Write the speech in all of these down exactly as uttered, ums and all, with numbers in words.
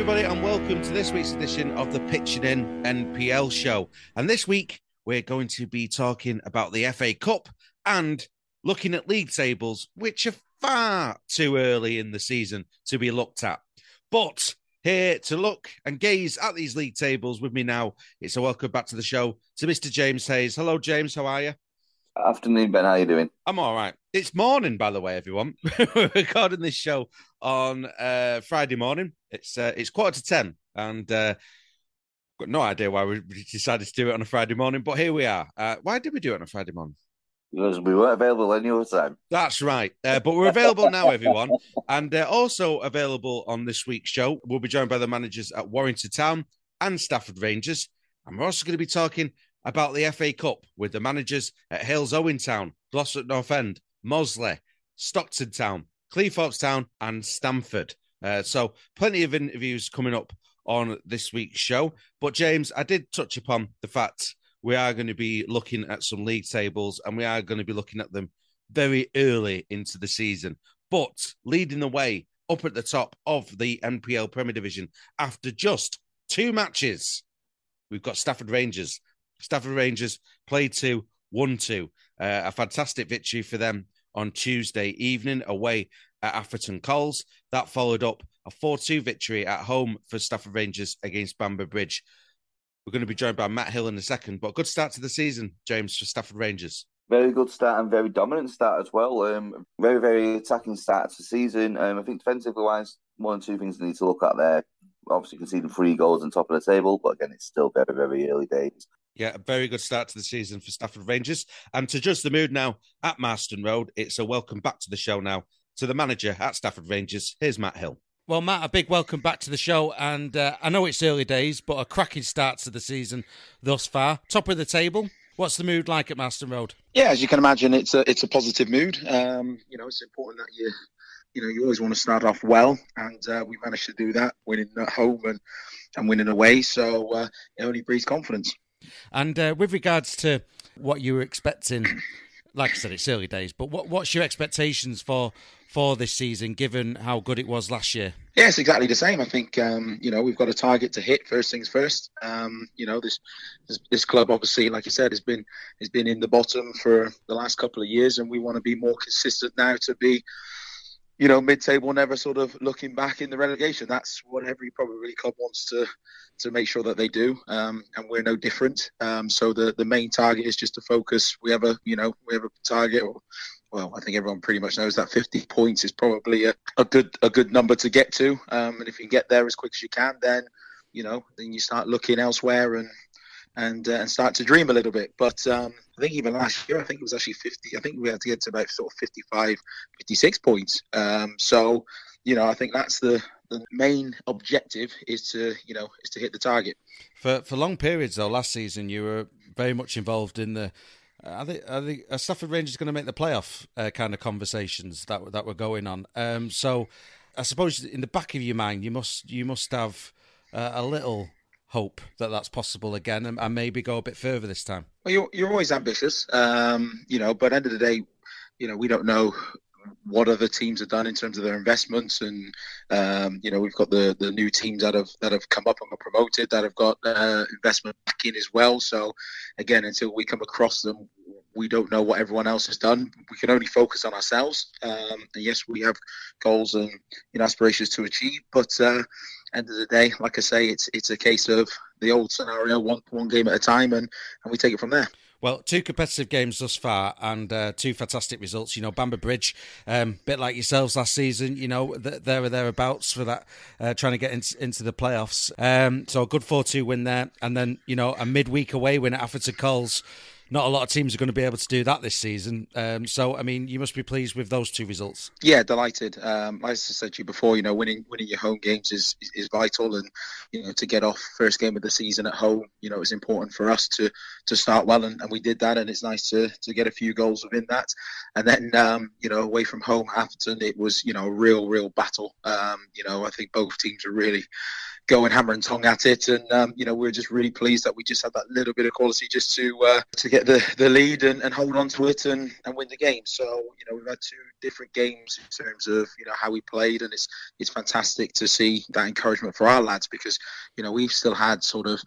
everybody, and welcome to this week's edition of the Pitching In N P L show. And this week, we're going to be talking about the F A Cup and looking at league tables, which are far too early in the season to be looked at. But here to look and gaze at these league tables with me now, it's a welcome back to the show to Mister James Hayes. Hello, James. How are you? Afternoon, Ben. How are you doing? I'm all right. It's morning, by the way, everyone. We're recording this show on uh, Friday morning. It's uh, it's quarter to ten, and uh, got no idea why we decided to do it on a Friday morning, but here we are. Uh, why did we do it on a Friday morning? Because we weren't available any other time. That's right. Uh, but we're available now, everyone, and uh, also available on this week's show. We'll be joined by the managers at Warrington Town and Stafford Rangers, and we're also going to be talking about the F A Cup with the managers at Hales Owen Town, Glossop North End, Mosley, Stockton Town, Cleethorpes Town, and Stamford. Uh, so plenty of interviews coming up on this week's show. But James, I did touch upon the fact we are going to be looking at some league tables, and we are going to be looking at them very early into the season. But leading the way up at the top of the N P L Premier Division after just two matches, we've got Stafford Rangers. Stafford Rangers played two, won two. Uh, a fantastic victory for them on Tuesday evening away at Atherton Coles. That followed up a four two victory at home for Stafford Rangers against Bamber Bridge. We're going to be joined by Matt Hill in a second, but good start to the season, James, for Stafford Rangers. Very good start and very dominant start as well. Um, very, very attacking start to the season. Um, I think defensively-wise, one or two things they need to look at there. Obviously, conceding three goals on top of the table, but again, it's still very, very early days. Yeah, a very good start to the season for Stafford Rangers. And to judge the mood now at Marston Road, it's a welcome back to the show now to the manager at Stafford Rangers. Here's Matt Hill. Well, Matt, a big welcome back to the show. And uh, I know it's early days, but a cracking start to the season thus far. Top of the table. What's the mood like at Marston Road? Yeah, as you can imagine, it's a it's a positive mood. Um, you know, it's important that you you know you always want to start off well, and uh, we managed to do that, winning at home and, and winning away. So uh, it only breeds confidence. And uh, with regards to what you were expecting, like I said, it's early days, but what what's your expectations for for this season, given how good it was last year? Yeah, it's exactly the same. I think, um, you know, we've got a target to hit, first things first. Um, you know, this, this this club, obviously, like you said, has been has been in the bottom for the last couple of years, and we want to be more consistent now to be, you know, mid-table, never sort of looking back in the relegation. That's what every probably club wants to to make sure that they do, um, and we're no different. Um, so the the main target is just to focus. We have a, you know, we have a target, or well, I think everyone pretty much knows that fifty points is probably a, a good a good number to get to. Um, and if you can get there as quick as you can, then, you know, then you start looking elsewhere and and uh, and start to dream a little bit. But um, I think even last year, I think it was actually fifty. I think we had to get to about sort of fifty-five, fifty-six points. Um, so, you know, I think that's the, the main objective is to, you know, is to hit the target. For for long periods, though, last season, you were very much involved in the, I think, I think are Stafford Rangers going to make the playoff uh, kind of conversations that that were going on. Um, so I suppose in the back of your mind, you must you must have uh, a little hope that that's possible again, and, and maybe go a bit further this time. Well, you're you're always ambitious, um, you know, but at the end of the day, you know, we don't know what other teams have done in terms of their investments, and um, you know, we've got the, the new teams that have that have come up and got promoted that have got uh, investment back in as well. So again, until we come across them, we don't know what everyone else has done. We can only focus on ourselves. Um, and yes, we have goals and, you know, aspirations to achieve, but uh, end of the day, like I say, it's it's a case of the old scenario, one one game at a time, and, and we take it from there. Well, two competitive games thus far and uh, two fantastic results. You know, Bamber Bridge, um, bit like yourselves last season, you know, th- there or thereabouts for that, uh, trying to get in- into the playoffs. Um, so a good four two win there. And then, you know, a midweek away win at Atherton Coles. Not a lot of teams are going to be able to do that this season. Um, so, I mean, you must be pleased with those two results. Yeah, delighted. Um, like I said to you before, you know, winning winning your home games is, is, is vital. And, you know, to get off first game of the season at home, you know, it's important for us to to start well. And, and we did that. And it's nice to, to get a few goals within that. And then, um, you know, away from home, Atherton, it was, you know, a real, real battle. Um, you know, I think both teams are really going hammer and tongue at it, and um, you know, we're just really pleased that we just had that little bit of quality just to uh, to get get the, the lead and, and hold on to it and, and win the game. So, you know, we've had two different games in terms of, you know, how we played, and it's it's fantastic to see that encouragement for our lads, because, you know, we've still had sort of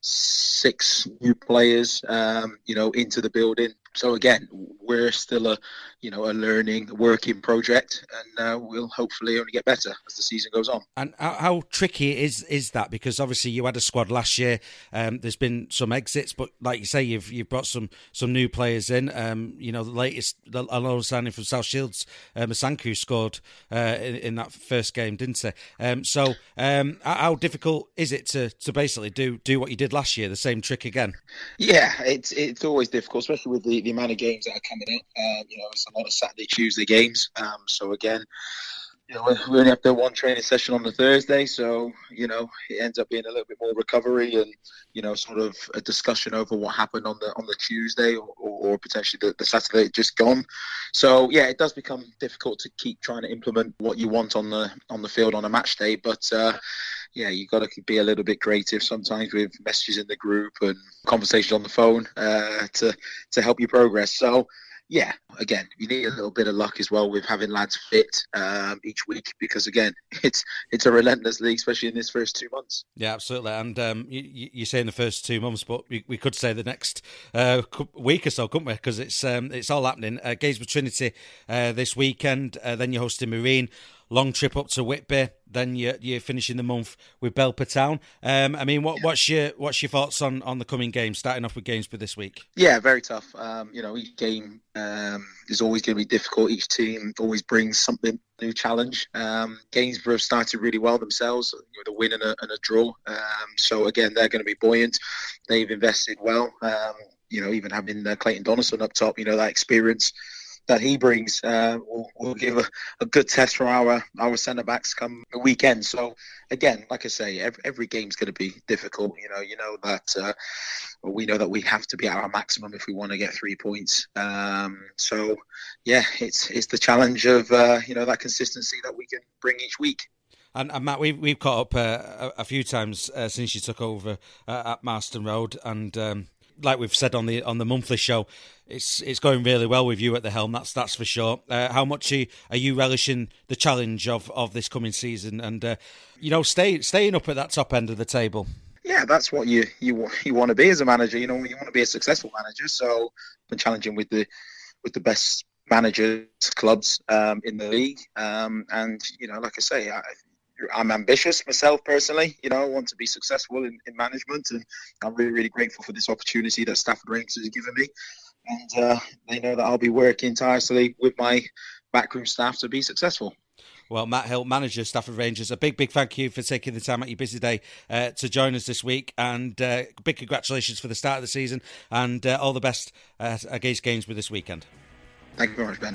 six new players, um, you know, into the building. So again, we're still a, you know, a learning, working project, and uh, we'll hopefully only get better as the season goes on. And how, how tricky is is that? Because obviously you had a squad last year. Um, there's been some exits, but like you say, you've you've brought some some new players in. Um, you know, the latest, the another signing from South Shields, uh, Masanku scored uh, in, in that first game, didn't he? Um, so um, how difficult is it to to basically do do what you did last year, the same trick again? Yeah, it's it's always difficult, especially with the, the amount of games that are coming up. Uh, you know, it's a lot of Saturday, Tuesday games. Um, so again, you know, we only have to have one training session on the Thursday, so, you know, it ends up being a little bit more recovery and, you know, sort of a discussion over what happened on the on the Tuesday or, or, or potentially the, the Saturday just gone. So yeah, it does become difficult to keep trying to implement what you want on the on the field on a match day, but uh, yeah, you've got to be a little bit creative sometimes with messages in the group and conversations on the phone uh, to to help you progress. So yeah, again, you need a little bit of luck as well with having lads fit um, each week, because again, it's it's a relentless league, especially in this first two months. Yeah, absolutely. And um, you, you say in the first two months, but we, we could say the next uh, week or so, couldn't we? Because it's um, it's all happening. Uh, Gainsborough Trinity uh, this weekend. Uh, then you're hosting Marine. Long trip up to Whitby. Then you're, you're finishing the month with Belper Town. Um, I mean, what, what's your what's your thoughts on, on the coming games? Starting off with Gainsborough this week. Yeah, very tough. Um, you know, each game um, is always going to be difficult. Each team always brings something new challenge. Um, Gainsborough have started really well themselves with a win and a, and a draw. Um, so again, they're going to be buoyant. They've invested well. Um, you know, even having uh, Clayton Donaldson up top, you know, that experience that he brings uh, will, will give a, a good test for our our centre backs come the weekend. So again, like I say, every, every game's going to be difficult. You know, you know that uh, we know that we have to be at our maximum if we want to get three points. Um, so yeah, it's it's the challenge of uh, you know, that consistency that we can bring each week. And, and Matt, we've we've caught up uh, a, a few times uh, since you took over uh, at Marston Road, and um, like we've said on the on the monthly show, it's it's going really well with you at the helm. That's that's for sure. Uh, how much are you, are you relishing the challenge of, of this coming season, and uh, you know, stay staying up at that top end of the table? Yeah, that's what you you you want to be as a manager. You know, you want to be a successful manager. So I've been challenging with the with the best managers clubs um, in the league, um, and you know, like I say, I, I'm ambitious myself personally. You know, I want to be successful in, in management, and I'm really, really grateful for this opportunity that Stafford Rangers has given me. And uh, they know that I'll be working tirelessly with my backroom staff to be successful. Well, Matt Hill, manager, Stafford Rangers, a big, big thank you for taking the time out your busy day uh, to join us this week, and uh, big congratulations for the start of the season, and uh, all the best uh, against Gainsborough this weekend. Thank you very much, Ben.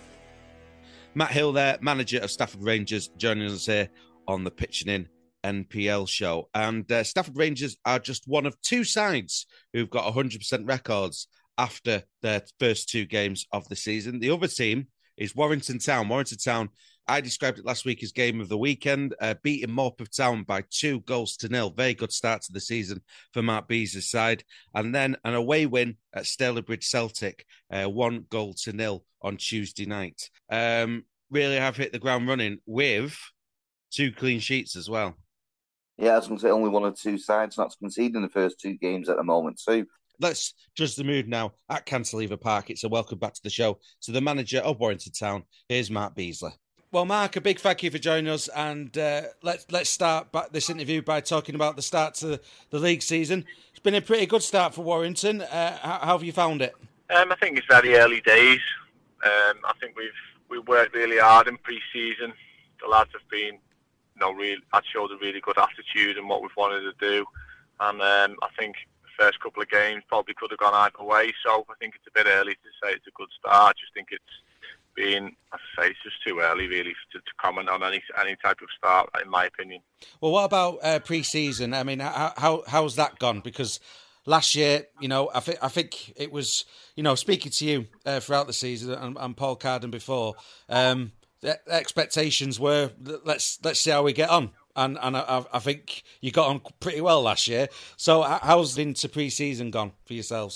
Matt Hill there, manager of Stafford Rangers, joining us here on the Pitching In N P L show. And uh, Stafford Rangers are just one of two sides who've got one hundred percent records after their first two games of the season. The other team is Warrington Town. Warrington Town, I described it last week as game of the weekend, uh, beating Morpeth Town by two goals to nil. Very good start to the season for Mark Beeser's side. And then an away win at Stalybridge Celtic, uh, one goal to nil on Tuesday night. Um, really have hit the ground running with two clean sheets as well. Yeah, I was going to say only one or two sides not to concede in the first two games at the moment too. Let's judge the mood now at Cantilever Park. It's a welcome back to the show to the manager of Warrington Town. Here's Mark Beasley. Well, Mark, a big thank you for joining us, and uh, let's let's start back this interview by talking about the start to the league season. It's been a pretty good start for Warrington. Uh, how, how have you found it? Um, I think it's very early days. Um, I think we've we worked really hard in pre-season. The lads have been, you know, really, that showed a really good attitude and what we've wanted to do, and um, I think the first couple of games probably could have gone either way. So I think it's a bit early to say it's a good start. I just think it's been, as I say, it's just too early really to, to comment on any any type of start, in my opinion. Well, what about uh, pre-season? I mean, how, how how's that gone? Because last year, you know, I think I think it was, you know, speaking to you uh, throughout the season and, and Paul Carden before, um, the expectations were let's let's see how we get on, and and I, I think you got on pretty well last year. So how's into pre-season gone for yourselves?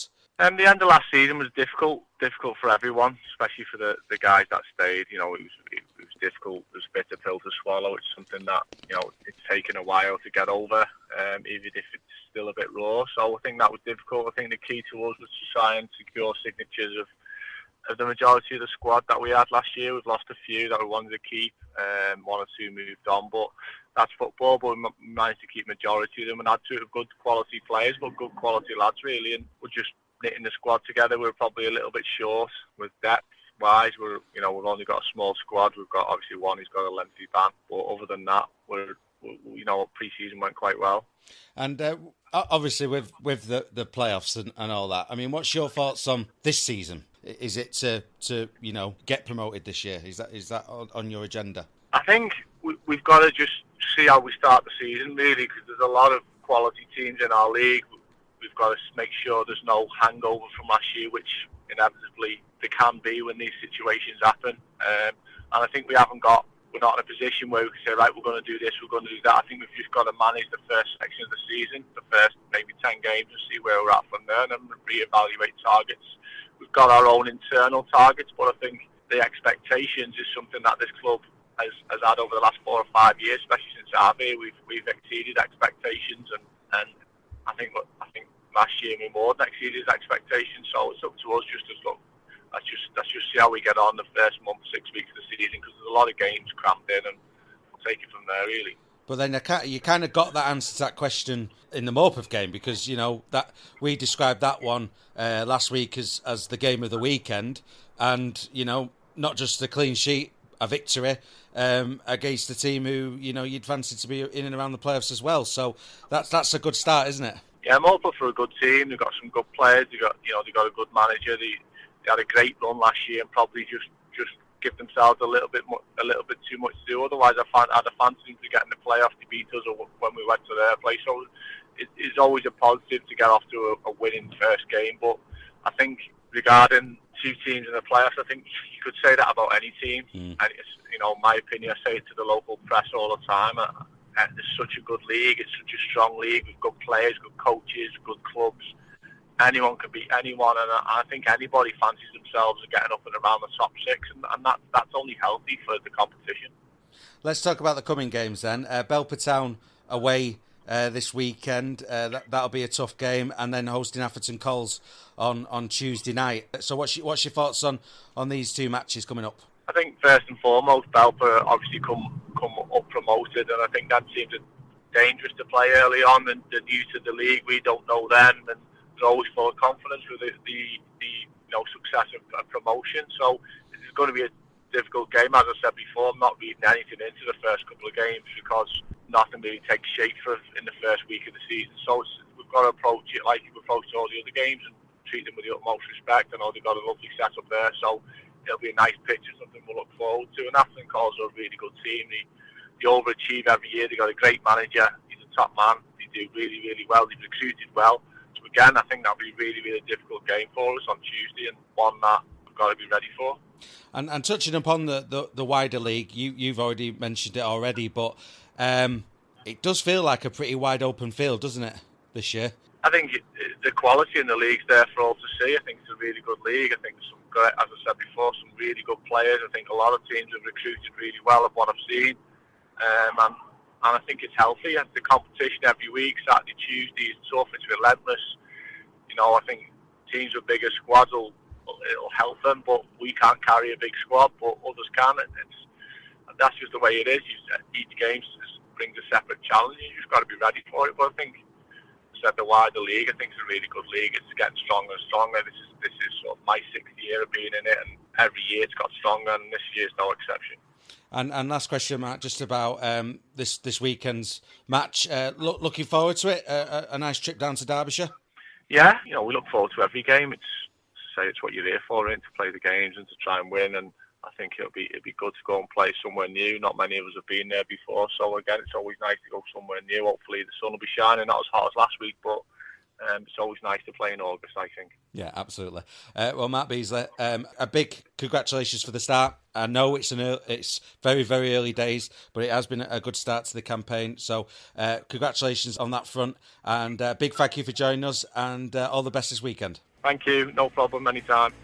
Um, the end of last season was difficult, difficult for everyone, especially for the, the guys that stayed. You know, it was it, it was difficult. It was a bitter pill to swallow. It's something that, you know, it's taken a while to get over, um, even if it's still a bit raw. So I think that was difficult. I think the key to us was to try and secure signatures of, of the majority of the squad that we had last year. We've lost a few that we wanted to keep. Um, one or two moved on, but that's football. But we managed to keep majority of them and had two good quality players, but good quality lads really, and we're just knitting the squad together. We're probably a little bit short with depth wise. We're, you know, we've only got a small squad. We've got obviously one who's got a lengthy ban, but other than that, we're, we're you know, pre-season went quite well. And uh, obviously with with the the playoffs and, and all that. I mean, what's your thoughts on this season? Is it to to you know get promoted this year? Is that is that on, on your agenda? I think we, we've got to just see how we start the season really, because there's a lot of quality teams in our league. We've got to make sure there's no hangover from last year, which inevitably there can be when these situations happen. Um, and I think we haven't got, we're not in a position where we can say, right, we're going to do this, we're going to do that. I think we've just got to manage the first section of the season, the first maybe ten games, and see where we're at from there, and then reevaluate targets. We've got our own internal targets, but I think the expectations is something that this club has, has had over the last four or five years, especially since I've been here. We've, we've exceeded expectations, and, and I think I think last year we more than exceeded expectations. So it's up to us just to look. Let's just let's just see how we get on the first month, six weeks of the season, because there's a lot of games crammed in, and we'll take it from there really. But then you kind of got that answer to that question in the Morpeth game, because you know that we described that one uh, last week as as the game of the weekend, and you know not just a clean sheet, a victory um, against a team who you know you'd fancied to be in and around the playoffs as well. So that's that's a good start, isn't it? Yeah, Morpeth are a good team. They've got some good players. They got you know they got a good manager. They, they had a great run last year and probably just just give themselves a little bit mu- a little bit too much to do. Otherwise, I found I'd have fancied them to get in the playoff. They beat us when we went to their place. So it, it's always a positive to get off to a, a winning first game. But I think regarding two teams in the playoffs, I think you could say that about any team. Mm. And it's, you know, my opinion, I say it to the local press all the time. Uh, it's such a good league. It's such a strong league with good players, good coaches, good clubs. Anyone can beat anyone, and I think anybody fancies themselves getting up and around the top six, and, and that that's only healthy for the competition. Let's talk about the coming games then. Uh, Belper Town away uh, this weekend. Uh, that, that'll be a tough game, and then hosting Atherton Coles on, on Tuesday night. So what's your, what's your thoughts on, on these two matches coming up? I think first and foremost, Belper obviously come come up promoted, and I think that seems dangerous to play early on, and they're new to the league. We don't know them, and they're always full of confidence with the, the, the you know success of, of promotion. So this is going to be a difficult game. As I said before, I'm not reading anything into the first couple of games because nothing really takes shape for in the first week of the season. So it's, we've got to approach it like we've approached all the other games and treat them with the utmost respect. I know they've got a lovely setup there, so it'll be a nice pitch and something we'll look forward to. And Atherton Coles are a really good team. They, they overachieve every year. They've got a great manager. He's a top man. They do really, really well. They've recruited well. So again, I think that'll be a really, really difficult game for us on Tuesday, and one that we've got to be ready for. And, and touching upon the, the, the wider league, you, you've already mentioned it already, but um, it does feel like a pretty wide open field, doesn't it, this year? I think it, the quality in the league's there for all to see. I think it's a really good league. I think there's some great, as I said before, some really good players. I think a lot of teams have recruited really well of what I've seen. Um, and, and I think it's healthy. And the competition every week, Saturday, Tuesday, is tough. It's relentless. You know, I think teams with bigger squads will it'll help them, but we can't carry a big squad, but others can. And it's, and that's just the way it is. You, each game brings a separate challenge. You just got to be ready for it. But I think at the wider league, I think it's a really good league. It's getting stronger and stronger. This is this is sort of my sixth year of being in it, and every year it's got stronger, and this year's no exception. And and last question, Matt, just about um, this this weekend's match. Uh, look, looking forward to it. Uh, a, a nice trip down to Derbyshire. Yeah, you know we look forward to every game. It's say it's what you're here for, and to play the games and to try and win. And I think it'll be it'll be good to go and play somewhere new. Not many of us have been there before, so again, it's always nice to go somewhere new. Hopefully, the sun will be shining, not as hot as last week, but um, it's always nice to play in August, I think. Yeah, absolutely. Uh, well, Matt Beasley, um, a big congratulations for the start. I know it's an early, it's very very early days, but it has been a good start to the campaign. So, uh, congratulations on that front, and uh, big thank you for joining us, and uh, all the best this weekend. Thank you. No problem. Anytime.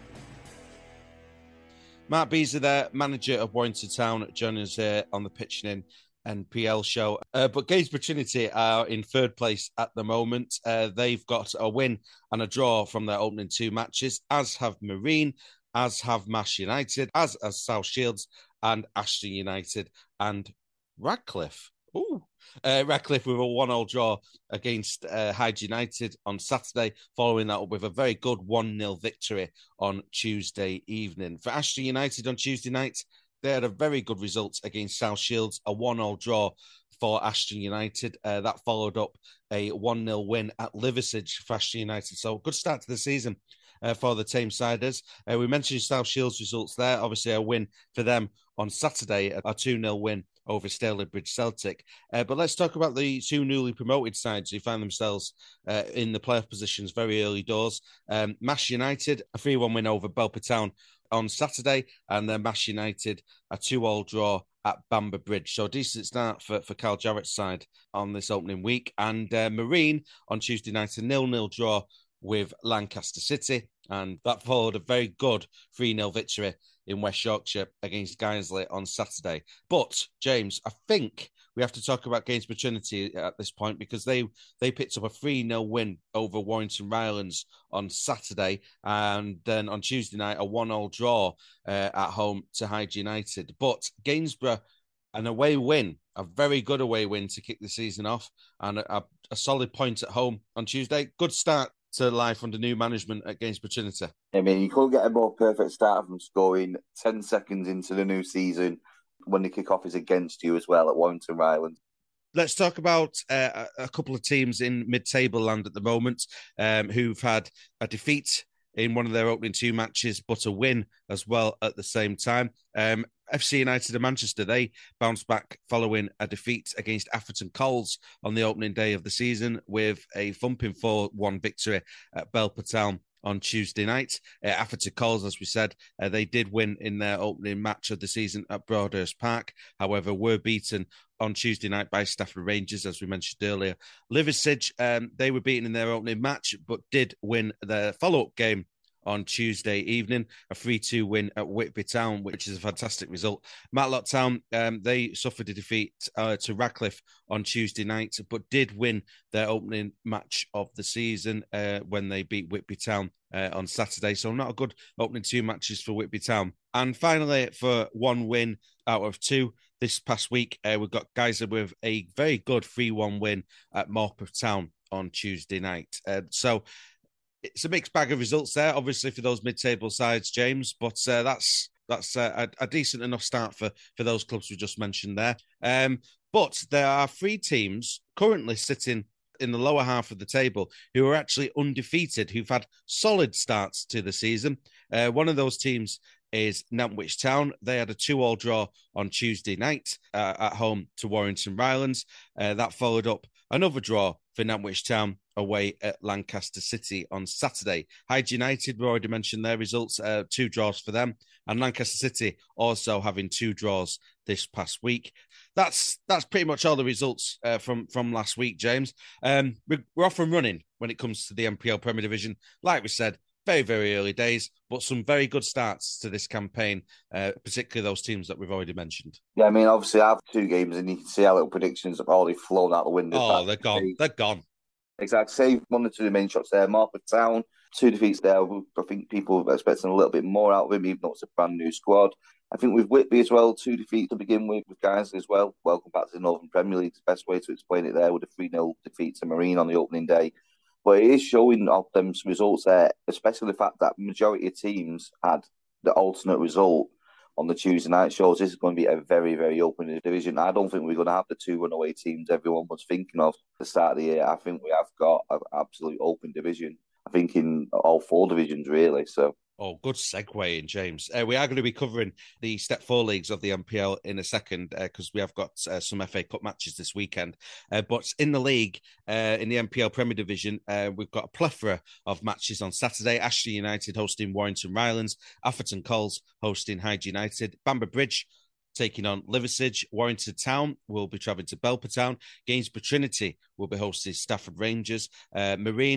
Mark Beasley there, manager of Warrington Town, joining us here on the Pitching In N P L show. Uh, but Gainsborough Trinity are in third place at the moment. Uh, they've got a win and a draw from their opening two matches, as have Marine, as have Mash United, as has South Shields and Ashton United and Radcliffe. Ooh. Uh, Radcliffe with a one-all draw against uh, Hyde United on Saturday, following that up with a very good one nil victory on Tuesday evening. For Ashton United on Tuesday night, they had a very good result against South Shields, a one-all draw for Ashton United. Uh, that followed up a one nil win at Liversedge for Ashton United. So good start to the season uh, for the Tamesiders. Uh, we mentioned South Shields results there. Obviously a win for them on Saturday, a two nil win over Stalybridge Celtic. Uh, but let's talk about the two newly promoted sides who find themselves uh, in the playoff positions very early doors. Um, Mash United, a three one win over Belper Town on Saturday, and then Mash United, a two-all draw at Bamber Bridge. So a decent start for, for Carl Jarrett's side on this opening week. And uh, Marine on Tuesday night, a nil nil draw with Lancaster City. And that followed a very good three nil victory in West Yorkshire against Guiseley on Saturday. But, James, I think we have to talk about Gainsborough Trinity at this point, because they, they picked up a three nil win over Warrington Rylands on Saturday, and then on Tuesday night, a one all draw uh, at home to Hyde United. But Gainsborough, an away win, a very good away win to kick the season off, and a, a solid point at home on Tuesday. Good start to life under new management at Gainsborough Trinity. I mean, you couldn't get a more perfect start from scoring ten seconds into the new season when the kick-off is against you as well at Warrington Rylands. Let's talk about uh, a couple of teams in mid-table land at the moment um, who've had a defeat in one of their opening two matches, but a win as well at the same time. Um, F C United of Manchester, they bounced back following a defeat against Atherton Coles on the opening day of the season with a thumping four one victory at Belper Town on Tuesday night. Uh, Atherton Coles, as we said, uh, they did win in their opening match of the season at Broadhurst Park, however, were beaten on Tuesday night by Stafford Rangers, as we mentioned earlier. Liversedge, um, they were beaten in their opening match, but did win their follow-up game on Tuesday evening, a three two win at Whitby Town, which is a fantastic result. Matlock Town, um, they suffered a defeat uh, to Radcliffe on Tuesday night, but did win their opening match of the season uh, when they beat Whitby Town uh, on Saturday. So not a good opening two matches for Whitby Town. And finally, for one win out of two this past week, uh, we've got Geyser with a very good three one win at Morpeth Town on Tuesday night. Uh, so it's a mixed bag of results there, obviously, for those mid-table sides, James, but uh, that's that's uh, a, a decent enough start for, for those clubs we just mentioned there. Um, but there are three teams currently sitting in the lower half of the table who are actually undefeated, who've had solid starts to the season. Uh, one of those teams is Nantwich Town. They had a two-all draw on Tuesday night uh, at home to Warrington Rylands. Uh, that followed up another draw for Nantwich Town away at Lancaster City on Saturday. Hyde United, we already mentioned their results, uh, two draws for them, and Lancaster City also having two draws this past week. That's that's pretty much all the results uh, from, from last week, James. Um, we're, we're off and running when it comes to the N P L Premier Division. Like we said, very, very early days, but some very good starts to this campaign, uh, particularly those teams that we've already mentioned. Yeah, I mean, obviously, I have two games, and you can see our little predictions have already flown out the window. Oh, they're gone. Say, they're gone. Exactly. Save one or two of the main shots there. Morpeth Town, two defeats there. I think people are expecting a little bit more out of him, even though it's a brand new squad. I think with Whitby as well, two defeats to begin with, with Guiseley as well. Welcome back to the Northern Premier League. The best way to explain it there with a three nil defeat to Marine on the opening day. But it is showing of them some results there, especially the fact that the majority of teams had the alternate result on the Tuesday night shows. This is going to be a very, very open division. I don't think we're going to have the two runaway teams everyone was thinking of at the start of the year. I think we have got an absolute open division. I think in all four divisions, really. So. Oh, good segue in, James. Uh, we are going to be covering the Step four leagues of the N P L in a second because uh, we have got uh, some F A Cup matches this weekend. Uh, but in the league, uh, in the N P L Premier Division, uh, we've got a plethora of matches on Saturday. Ashton United hosting Warrington Rylands, Atherton Coles hosting Hyde United, Bamber Bridge taking on Liversedge, Warrington Town will be travelling to Belper Town, Gainsborough Trinity will be hosting Stafford Rangers, uh, Marine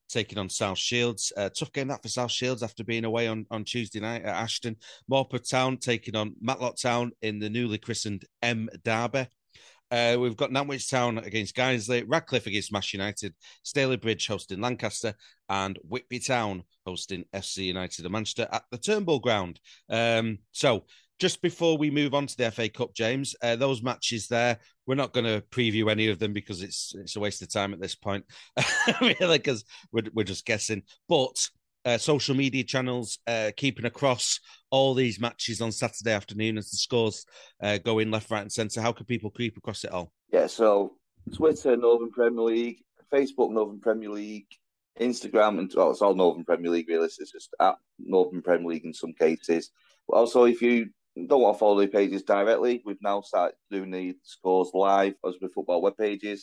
taking on South Shields. Uh, tough game that for South Shields after being away on, on Tuesday night at Ashton. Morpeth Town taking on Matlock Town in the newly christened M Derby. Uh, we've got Nantwich Town against Guiseley, Radcliffe against Mash United, Stalybridge hosting Lancaster, and Whitby Town hosting F C United of Manchester at the Turnbull Ground. Um, so, just before we move on to the F A Cup, James, uh, those matches there, we're not going to preview any of them because it's it's a waste of time at this point, really, because we're, we're just guessing. But uh, social media channels uh, keeping across all these matches on Saturday afternoon as the scores uh, go in left, right and centre. How can people creep across it all? Yeah, so Twitter, Northern Premier League, Facebook, Northern Premier League, Instagram, and well, it's all Northern Premier League, really. It's just at Northern Premier League in some cases. But also, if you don't want to follow the pages directly, we've now started doing the scores live as with football web pages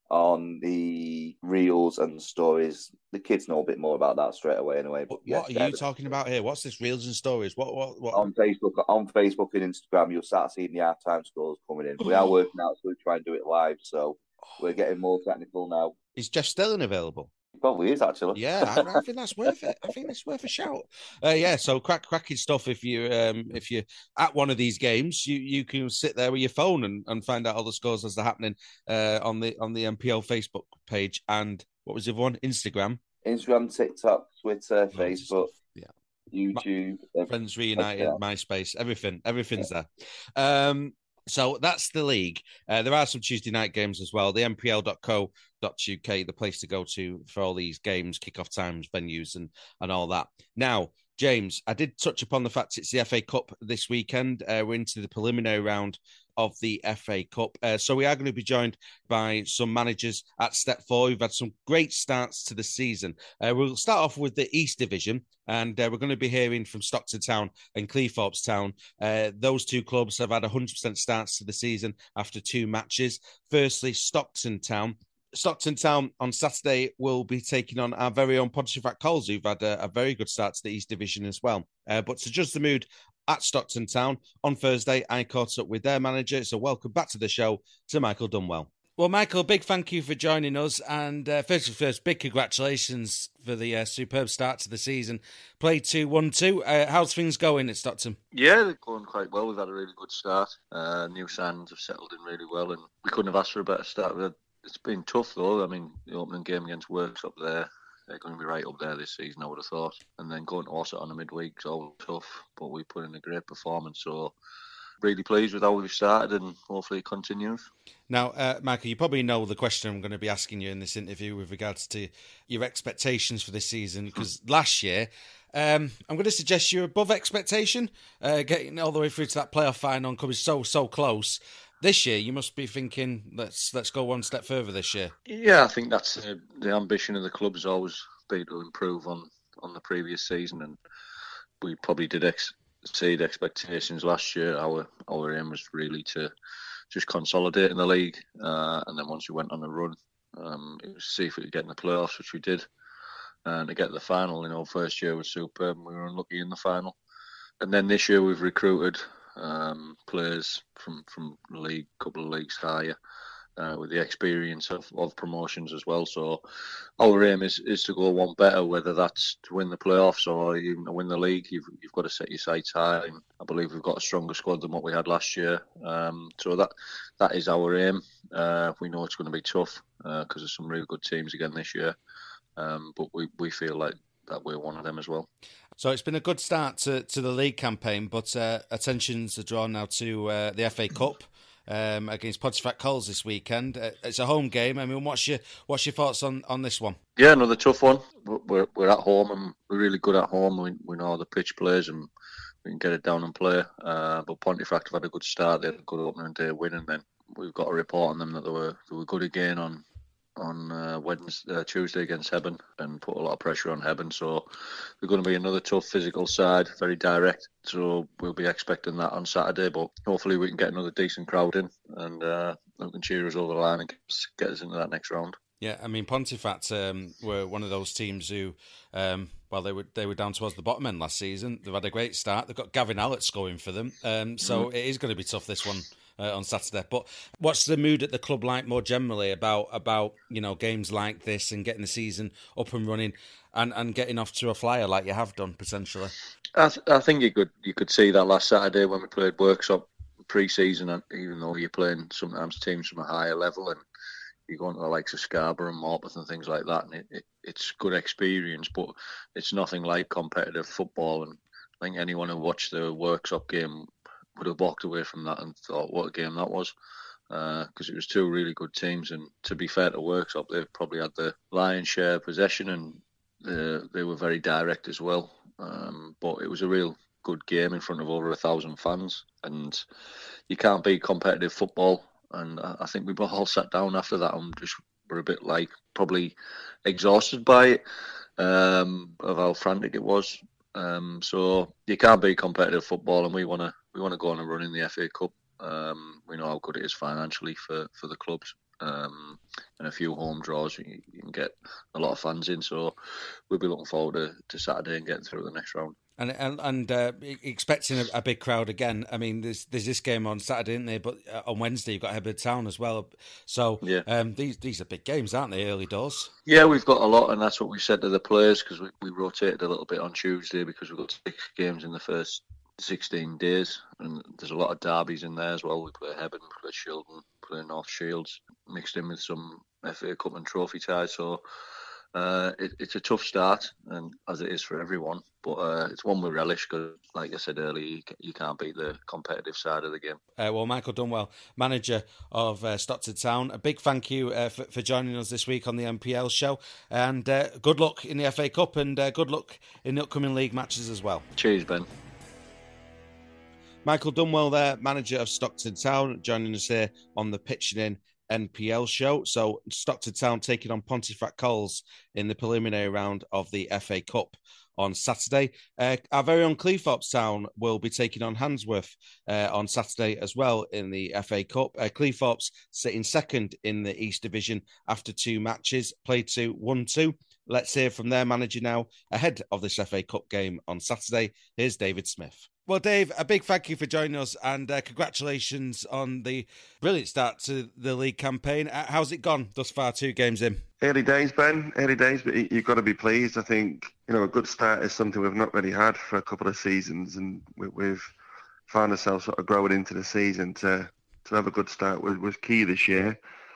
on the reels and stories. The kids know a bit more about that straight away anyway. But what yeah, are you talking about here? What's this reels and stories? What what what on Facebook on Facebook and Instagram you'll start seeing the half-time scores coming in. We are working out so we try and do it live, so we're getting more technical now. Is Jeff Stelling available? Probably is, actually. Yeah, I, I think that's worth it. I think it's worth a shout. Uh, yeah, so crack, cracking stuff. If you um, if you're at one of these games, you, you can sit there with your phone and, and find out all the scores as they're happening uh, on the on the M P L Facebook page and what was the other one? Instagram, Instagram, TikTok, Twitter, Facebook, yeah, YouTube, My, Friends Reunited, yeah. MySpace, everything, everything's yeah. there. Um, So that's the league. Uh, there are some Tuesday night games as well. The M P L dot co dot U K, the place to go to for all these games, kickoff times, venues, and, and all that. Now, James, I did touch upon the fact it's the F A Cup this weekend. Uh, we're into the preliminary round of the F A Cup. Uh, so we are going to be joined by some managers at Step Four who've had some great starts to the season. Uh, we'll start off with the East Division, and uh, we're going to be hearing from Stockton Town and Cleethorpes Town. Uh, those two clubs have had one hundred percent starts to the season after two matches. Firstly, Stockton Town. Stockton Town on Saturday will be taking on our very own Pontefract Coles, who've had a, a very good start to the East Division as well. Uh, but to judge the mood at Stockton Town, on Thursday, I caught up with their manager. So welcome back to the show to Michael Dunwell. Well, Michael, big thank you for joining us. And uh, first and first, big congratulations for the uh, superb start to the season. Played two one two. Uh, how's things going at Stockton? Yeah, they're going quite well. We've had a really good start. Uh, new signings have settled in really well, and we couldn't have asked for a better start. It's been tough, though. I mean, the opening game against Works up there, they're going to be right up there this season, I would have thought. And then going to Orsett on the midweek is always tough, but we put in a great performance. So really pleased with how we've started, and hopefully it continues. Now, uh, Michael, you probably know the question I'm going to be asking you in this interview with regards to your expectations for this season, because last year, um, I'm going to suggest you're above expectation, uh, getting all the way through to that playoff final and coming so, so close. This year, you must be thinking, let's let's go one step further this year. Yeah, I think that's uh, the ambition of the club has always been to improve on, on the previous season, and we probably did ex- exceed expectations last year. Our our aim was really to just consolidate in the league, uh, and then once we went on a run, um, it was see if we could get in the playoffs, which we did, and to get to the final. You know, first year was superb, and we were unlucky in the final. And then this year we've recruited um, players from from the league, a couple of leagues higher, uh, with the experience of, of promotions as well. So our aim is, is to go one better, whether that's to win the playoffs or even to win the league. You've you've got to set your sights high. And I believe we've got a stronger squad than what we had last year. Um, so that that is our aim. Uh, we know it's going to be tough because uh, there's some really good teams again this year, um, but we, we feel like that we're one of them as well. So it's been a good start to, to the league campaign, but uh, attentions are drawn now to uh, the F A Cup um, against Pontefract Coles this weekend. Uh, it's a home game. I mean, what's your what's your thoughts on, on this one? Yeah, another tough one. We're we're at home and we're really good at home. We we know how the pitch plays and we can get it down and play. Uh, but Pontefract have had a good start. They had a good opening day win, and then we've got a report on them that they were they were good again on. on uh, Wednesday, uh, Tuesday against Hebburn, and put a lot of pressure on Hebburn. So they're going to be another tough physical side, very direct. So we'll be expecting that on Saturday, but hopefully we can get another decent crowd in and uh, they can cheer us over the line and get us into that next round. Yeah, I mean, Pontefract um, were one of those teams who, um, well, they were they were down towards the bottom end last season. They've had a great start. They've got Gavin Allett going for them. Um, so mm. it is going to be tough, this one, uh, on Saturday. But what's the mood at the club like more generally about about you know games like this and getting the season up and running and, and getting off to a flyer like you have done potentially? I, th- I think you could you could see that last Saturday when we played Worksop pre-season, even though you're playing sometimes teams from a higher level and you go into the likes of Scarborough and Morpeth and things like that, and it, it, it's good experience, but it's nothing like competitive football. And I think anyone who watched the Worksop game would have walked away from that and thought what a game that was, because uh, it was two really good teams. And to be fair to Worksop, they probably had the lion's share of possession, and they, they were very direct as well. Um, but it was a real good game in front of over a thousand fans, and you can't beat competitive football. And I think we all sat down after that and just were a bit like probably exhausted by it, um, of how frantic it was. Um, so you can't beat competitive football, and we want to we want to go on and run in the F A Cup. Um, we know how good it is financially for, for the clubs, um, and a few home draws you, you can get a lot of fans in. So we'll be looking forward to, to Saturday and getting through the next round. And and, and uh, expecting a, a big crowd again. I mean, there's there's this game on Saturday, isn't there? But uh, on Wednesday you've got Hebburn Town as well. So yeah. um, these these are big games, aren't they? Early doors. Yeah, we've got a lot, and that's what we said to the players, because we, we rotated a little bit on Tuesday because we've got six games in the first sixteen days, and there's a lot of derbies in there as well. We play Hebburn, we play Shildon, play North Shields, mixed in with some F A Cup and trophy ties. So uh, it, it's a tough start, and as it is for everyone. But uh, it's one we relish because, like I said earlier, you, you can't beat the competitive side of the game. Uh, well, Michael Dunwell, manager of uh, Stockton Town, a big thank you uh, for, for joining us this week on the M P L show. And uh, good luck in the F A Cup, and uh, good luck in the upcoming league matches as well. Cheers, Ben. Michael Dunwell there, manager of Stockton Town, joining us here on the Pitching In N P L show. So Stockton Town taking on Pontefract Coles in the preliminary round of the F A Cup on Saturday. Uh, our very own Cleethorpes Town will be taking on Handsworth uh, on Saturday as well in the F A Cup. Uh, Cleethorpes sitting second in the East Division after two matches, played to one two. Let's hear from their manager now ahead of this F A Cup game on Saturday. Here's David Smith. Well, Dave, a big thank you for joining us, and uh, congratulations on the brilliant start to the league campaign. Uh, how's it gone thus far, two games in? Early days, Ben, early days, but you've got to be pleased. I think, you know, a good start is something we've not really had for a couple of seasons, and we've found ourselves sort of growing into the season. To to have a good start was, was key this year.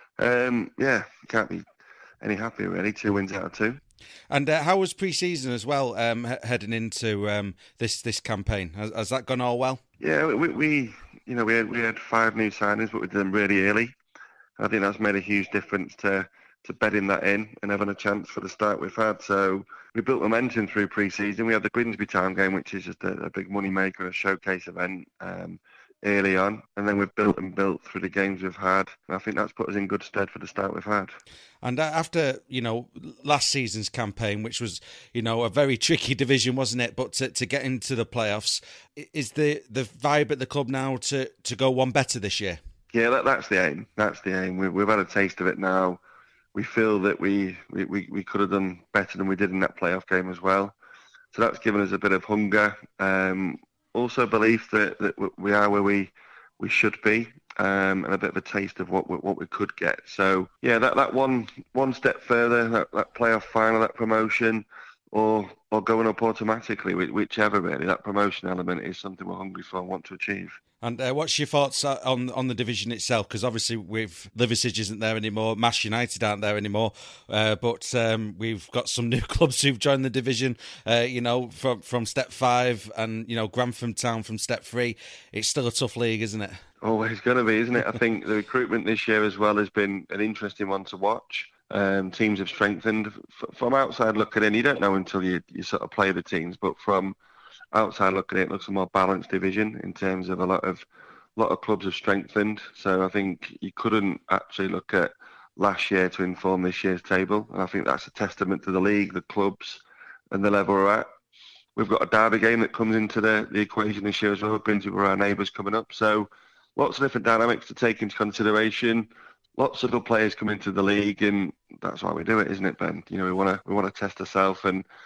Um, yeah, can't be any happier, really. Two wins out of two. And uh, how was pre-season as well, um, he- heading into um, this this campaign? Has, has that gone all well? Yeah, we, we you know we had we had five new signings, but we did them really early. I think that's made a huge difference to to bedding that in and having a chance for the start we've had. So we built momentum through pre-season. We had the Grimsby Town game, which is just a, a big money maker, a showcase event um, early on, and then we've built and built through the games we've had. And I think that's put us in good stead for the start we've had. And after, you know, last season's campaign, which was, you know, a very tricky division, wasn't it? But to, to get into the playoffs, is the, the vibe at the club now to, to go one better this year? Yeah, that, that's the aim. That's the aim. We, we've had a taste of it now. We feel that we, we, we, we could have done better than we did in that playoff game as well. So that's given us a bit of hunger. Um, also belief that, that we are where we, we should be. Um, and a bit of a taste of what we, what we could get. So yeah, that, that one one step further, that, that playoff final, that promotion, or or going up automatically, whichever really, that promotion element is something we're hungry for and want to achieve. And uh, what's your thoughts on on the division itself? Because obviously with Liversidge isn't there anymore, Mash United aren't there anymore, uh, but um, we've got some new clubs who've joined the division. Uh, you know, from from step five, and you know Grantham Town from step three. It's still a tough league, isn't it? Always going to be, isn't it? I think the recruitment this year as well has been an interesting one to watch. Um, teams have strengthened. F- from outside looking in, you don't know until you, you sort of play the teams, but from outside looking in, it looks a more balanced division in terms of a lot of lot of clubs have strengthened. So I think you couldn't actually look at last year to inform this year's table. And I think that's a testament to the league, the clubs, and the level we're at. We've got a derby game that comes into the, the equation this year as well. Grimsby were our neighbours coming up. So lots of different dynamics to take into consideration. Lots of good players come into the league, and that's why we do it, isn't it, Ben? You know, we want to we want to test ourselves and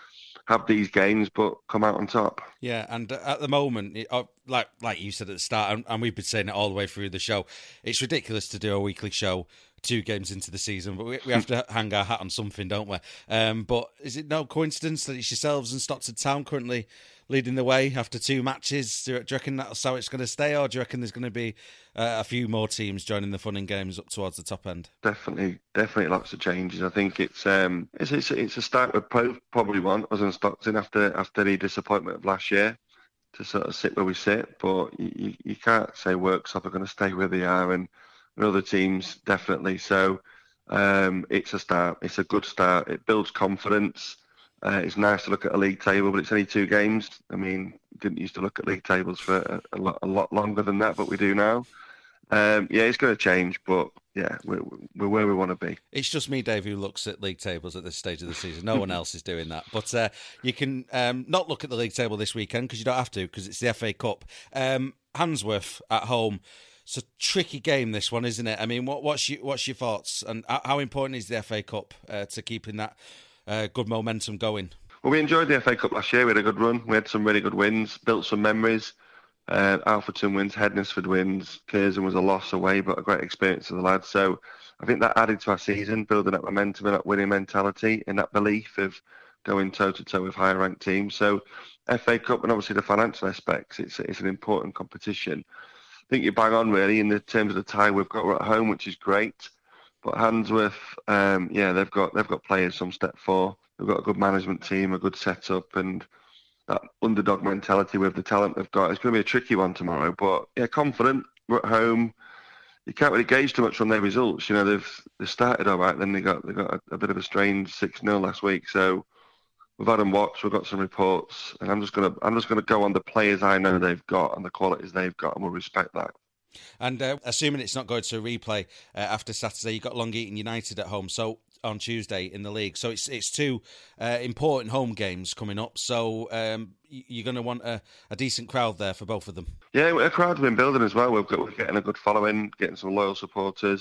have these games, but come out on top. Yeah, and at the moment, it, uh, like like you said at the start, and, and we've been saying it all the way through the show, it's ridiculous to do a weekly show two games into the season, but we, we have to hang our hat on something, don't we? Um, but is it no coincidence that it's yourselves and Stockton Town currently leading the way after two matches? Do you reckon that's how it's going to stay, or do you reckon there's going to be uh, a few more teams joining the fun and games up towards the top end? Definitely, definitely lots of changes. I think it's um, it's it's, it's a start we probably want us in Stockton after after the disappointment of last year to sort of sit where we sit, but you, you can't say Worksop are going to stay where they are, and, and other teams definitely. So um, it's a start. It's a good start. It builds confidence. Uh, it's nice to look at a league table, but it's only two games. I mean, didn't used to look at league tables for a, a, lot, a lot longer than that, but we do now. Um, yeah, it's going to change, but yeah, we're, we're where we want to be. It's just me, Dave, who looks at league tables at this stage of the season. No one else is doing that. But uh, you can um, not look at the league table this weekend because you don't have to, because it's the F A Cup. Um, Handsworth at home. It's a tricky game, this one, isn't it? I mean, what, what's your what's your thoughts, and how important is the F A Cup uh, to keeping that Uh, good momentum going? Well, we enjoyed the F A Cup last year. We had a good run. We had some really good wins, built some memories. Uh, Alfreton wins, Hednesford wins. Curzon was a loss away, but a great experience for the lads. So I think that added to our season, building up momentum and that winning mentality and that belief of going toe-to-toe with higher-ranked teams. So F A Cup and obviously the financial aspects, it's, it's an important competition. I think you bang on, really, in the terms of the tie we've got. We're at home, which is great. But Handsworth, um, yeah, they've got they've got players from step four. They've got a good management team, a good setup, and that underdog mentality with the talent they've got. It's going to be a tricky one tomorrow, but yeah, confident. We're at home. You can't really gauge too much from their results. You know, they've they started all right, then they got they got a, a bit of a strange six nil last week. So we've had them watched. We've got some reports, and I'm just gonna I'm just gonna go on the players I know they've got and the qualities they've got, and we'll respect that. And uh, assuming it's not going to a replay uh, after Saturday, you've got Long Eaton United at home, so on Tuesday in the league. So it's it's two uh, important home games coming up. So um, you're going to want a, a decent crowd there for both of them. Yeah, a crowd's been building as well. We've got we're getting a good following, getting some loyal supporters.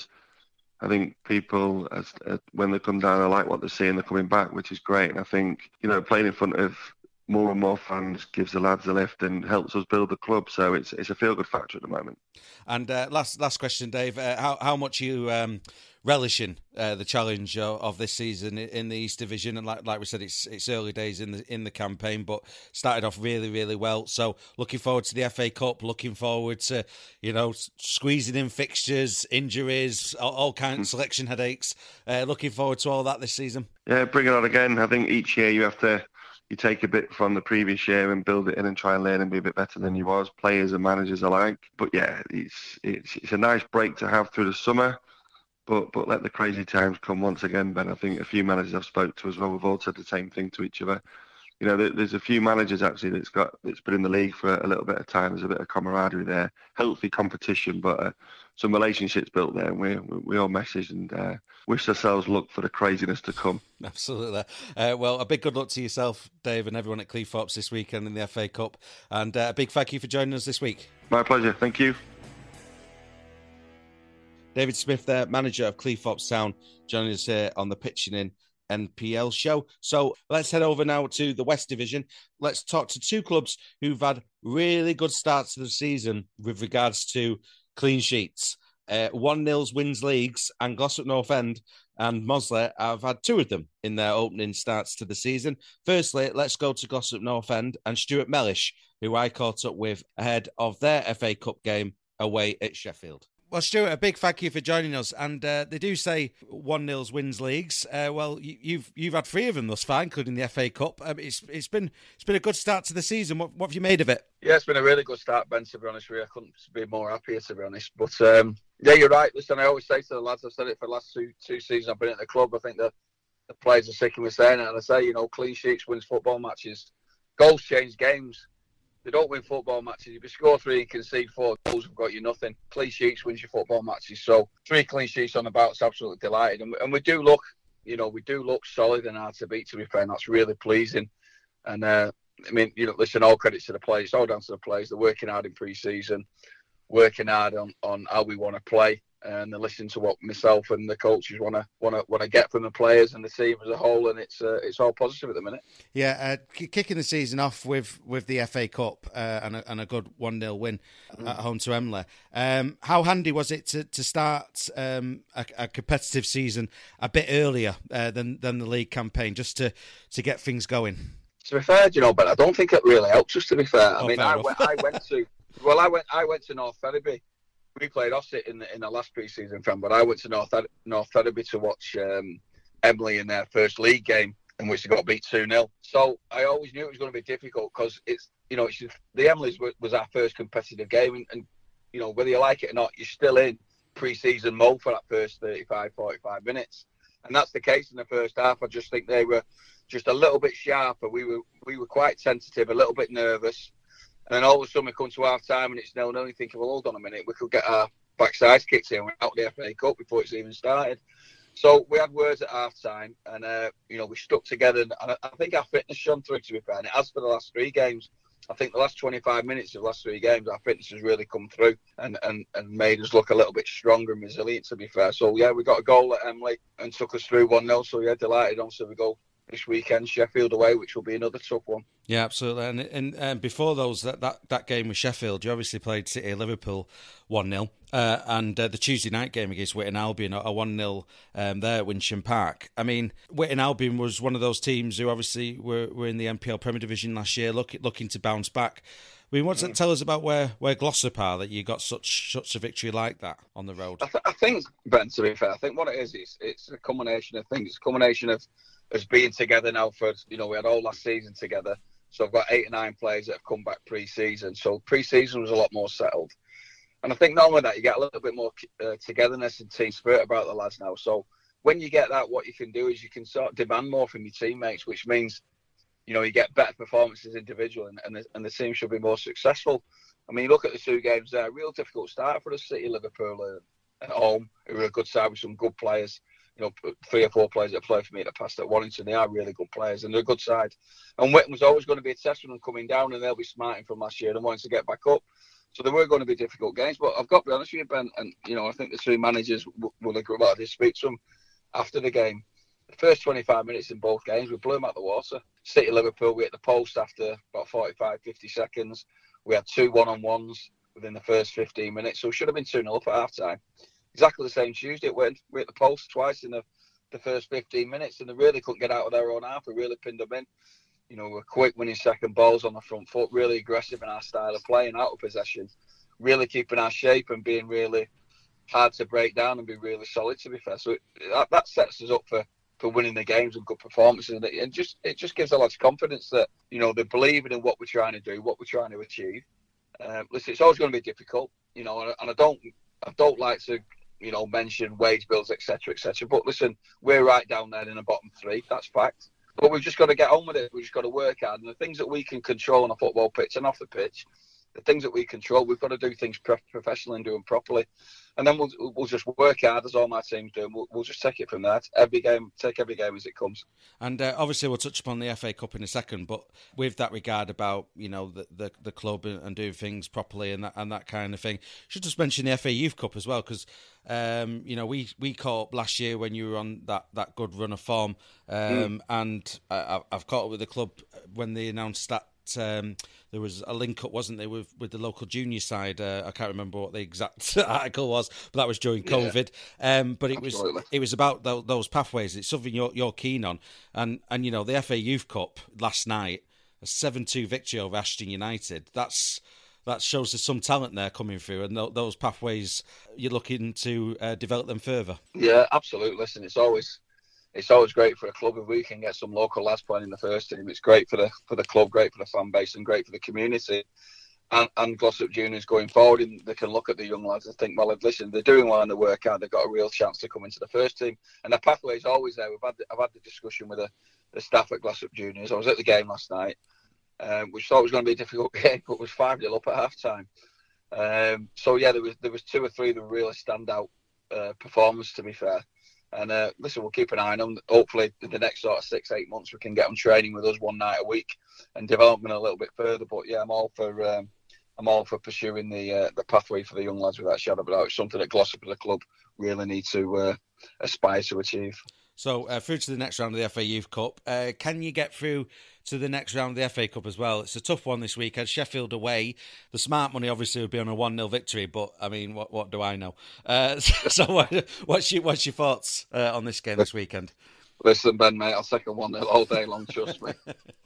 I think people, as, as when they come down, they like what they're seeing. They're coming back, which is great. And I think, you know, playing in front of more and more fans gives the lads a lift and helps us build the club. So it's it's a feel-good factor at the moment. And uh, last last question, Dave. Uh, how how much you um, relishing uh, the challenge of, of this season in the East Division? And like like we said, it's it's early days in the in the campaign, but started off really really well. So looking forward to the F A Cup. Looking forward to you know squeezing in fixtures, injuries, all, all kinds of selection headaches. Uh, looking forward to all that this season. Yeah, bring it on again. I think each year you have to. You take a bit from the previous year and build it in and try and learn and be a bit better than you was, players and managers alike. But yeah, it's it's it's a nice break to have through the summer, but but let the crazy times come once again, Ben. I think a few managers I've spoke to as well, we've all said the same thing to each other. You know, there's a few managers actually that's got that's been in the league for a little bit of time. There's a bit of camaraderie there, healthy competition, but uh, some relationships built there. And we we, we all message and uh, wish ourselves luck for the craziness to come. Absolutely. Uh, well, a big good luck to yourself, Dave, and everyone at Cleethorpes this weekend in the F A Cup. And uh, a big thank you for joining us this week. My pleasure. Thank you. David Smith there, manager of Cleethorpes Town, joining us here on the Pitching In N P L show. So let's head over now to the West Division. Let's talk to two clubs who've had really good starts to the season with regards to clean sheets. Uh, one nils wins leagues, and Glossop North End and Mosley have had two of them in their opening starts to the season. Firstly, let's go to Glossop North End and Stuart Mellish, who I caught up with ahead of their F A Cup game away at Sheffield. Well, Stuart, a big thank you for joining us. And uh, they do say one nils wins leagues. Uh, well, you, you've you've had three of them thus far, including the F A Cup. Um, it's it's been it's been a good start to the season. What, what have you made of it? Yeah, it's been a really good start, Ben. To be honest with you, I couldn't be more happier, to be honest. But um, yeah, you're right. Listen, I always say to the lads, I've said it for the last two two seasons I've been at the club. I think the the players are sick of me saying it, and I say, you know, clean sheets wins football matches. Goals change games. They don't win football matches. If you score three and concede four goals, have got you nothing. Clean sheets wins your football matches. So three clean sheets on the bout's absolutely delighted. And we, and we do look, you know, we do look solid and hard to beat, to be fair, and that's really pleasing. And uh, I mean, you know, listen, all credit to the players, all down to the players. They're working hard in pre-season, working hard on, on how we want to play. and they listen to what myself and the coaches want to want to want to get from the players and the team as a whole, and it's uh, it's all positive at the minute. Yeah, uh, kicking the season off with, with the F A Cup uh, and, a, and a good one nil win mm. at home to Emley. Um, how handy was it to to start um, a, a competitive season a bit earlier uh, than than the league campaign, just to, to get things going? To be fair, you know, but I don't think it really helps us. To be fair, I oh, mean, fair I went, I went to well, I went I went to North Ferriby. We played Ossett in the in the last pre-season friend, but I went to North North Ferriby to watch um, Emley in their first league game, in which they got beat two nil. So I always knew it was going to be difficult because it's you know it's just, the Emleys was, was our first competitive game, and, and you know whether you like it or not, you're still in pre-season mode for that first thirty-five, forty-five minutes, and that's the case in the first half. I just think they were just a little bit sharper. We were we were quite tentative, a little bit nervous. And then all of a sudden we come to half time and it's nil nil. You think, well, hold on a minute, we could get our backsides kicked in. We're out the F A Cup before it's even started. So we had words at half time, and uh, you know we stuck together. And I, I think our fitness shone through, to be fair. And it has for the last three games. I think the last twenty-five minutes of the last three games, our fitness has really come through and, and, and made us look a little bit stronger and resilient, to be fair. So yeah, we got a goal at Emley and took us through one nil. So yeah, delighted. Also, we go this weekend, Sheffield away, which will be another tough one. Yeah, absolutely. And and, and before those, that, that, that game with Sheffield, you obviously played City Liverpool one nil. Uh, and uh, the Tuesday night game against Witton Albion, a one nil um, there at Winsham Park. I mean, Witton Albion was one of those teams who obviously were, were in the N P L Premier Division last year, look, looking to bounce back. I mean, what does that tell us about where, where Glossop are, that you got such such a victory like that on the road? I, th- I think, Ben, to be fair, I think what it is, is it's a combination of things. It's a combination of us being together now for, you know, we had all last season together. So I've got eight or nine players that have come back pre-season. So pre-season was a lot more settled. And I think not only that, you get a little bit more uh, togetherness and team spirit about the lads now. So when you get that, what you can do is you can sort of demand more from your teammates, which means, you know, you get better performances individually, and, and, the, and the team should be more successful. I mean, you look at the two games there, real difficult start for the City, Liverpool uh, at home, who are a good side with some good players. You know, three or four players that play for me that passed at Warrington, they are really good players and they're a good side. And Witton was always going to be a test for them coming down, and they'll be smarting from last year and wanting to get back up. So they were going to be difficult games. But I've got to be honest with you, Ben, and, you know, I think the two managers will, will agree. Well, I did speak to them after the game. The first twenty-five minutes in both games, we blew them out the water. City Liverpool, we hit the post after about forty-five, fifty seconds. We had two one-on-ones within the first fifteen minutes. So it should have been two nil up at half-time. Exactly the same Tuesday. We hit the post twice in the, the first fifteen minutes, and they really couldn't get out of their own half. We really pinned them in. You know, we're quick winning second balls on the front foot, really aggressive in our style of playing, out of possession, really keeping our shape and being really hard to break down and be really solid, to be fair. So it, that, that sets us up for, for winning the games and good performances. And it, it just it just gives a lot of confidence that, you know, they're believing in what we're trying to do, what we're trying to achieve. Uh, listen, it's always going to be difficult, you know, and, and I don't I don't like to, you know, mention wage bills, et cetera, et cetera. But listen, we're right down there in the bottom three. That's fact. But we've just got to get on with it. We've just got to work hard. And the things that we can control on a football pitch and off the pitch, the things that we control, we've got to do things professionally and do them properly. And then we'll we'll just work hard, as all my teams do, and we'll, we'll just take it from there. Every game, take every game as it comes. And uh, obviously we'll touch upon the F A Cup in a second, but with that regard about, you know, the the, the club and, and doing things properly and that and that kind of thing, should just mention the F A Youth Cup as well, because um, you know, we, we caught up last year when you were on that, that good run of form, um, mm. and I, I've caught up with the club when they announced that. Um, there was a link up, wasn't there, with, with the local junior side? Uh, I can't remember what the exact article was, but that was during COVID. Yeah. Um, but it Absolutely. was it was about th- those pathways. It's something you're you're keen on, and and you know the F A Youth Cup last night, a seven two victory over Ashton United. That's that shows there's some talent there coming through, and th- those pathways you're looking to uh, develop them further. Yeah, absolutely. Listen, it's always. It's always great for a club if we can get some local lads playing in the first team. It's great for the for the club, great for the fan base, and great for the community. And, and Glossop Juniors going forward, and they can look at the young lads and think, well, listen, they're doing well in the work out. They've got a real chance to come into the first team, and the pathway is always there. We've had the, I've had the discussion with the, the staff at Glossop Juniors. I was at the game last night, um, which thought was going to be a difficult game, but was five nil up at half time. Um, so yeah, there was there was two or three that really stand out uh, performers, to be fair. And uh, listen, we'll keep an eye on them. Hopefully, in the next sort of six, eight months, we can get them training with us one night a week and develop them a little bit further. But yeah, I'm all for um, I'm all for pursuing the uh, the pathway for the young lads without a shadow of a doubt. It's something that Glossop as a club really need to uh, aspire to achieve. So uh, through to the next round of the F A Youth Cup. Uh, can you get through to the next round of the F A Cup as well? It's a tough one this weekend. Sheffield away. The smart money obviously would be on a one nil victory, but I mean, what what do I know? Uh, so what, what's your what's your thoughts uh, on this game this weekend? Listen, Ben, mate, I'll take a one nil all day long. Trust me.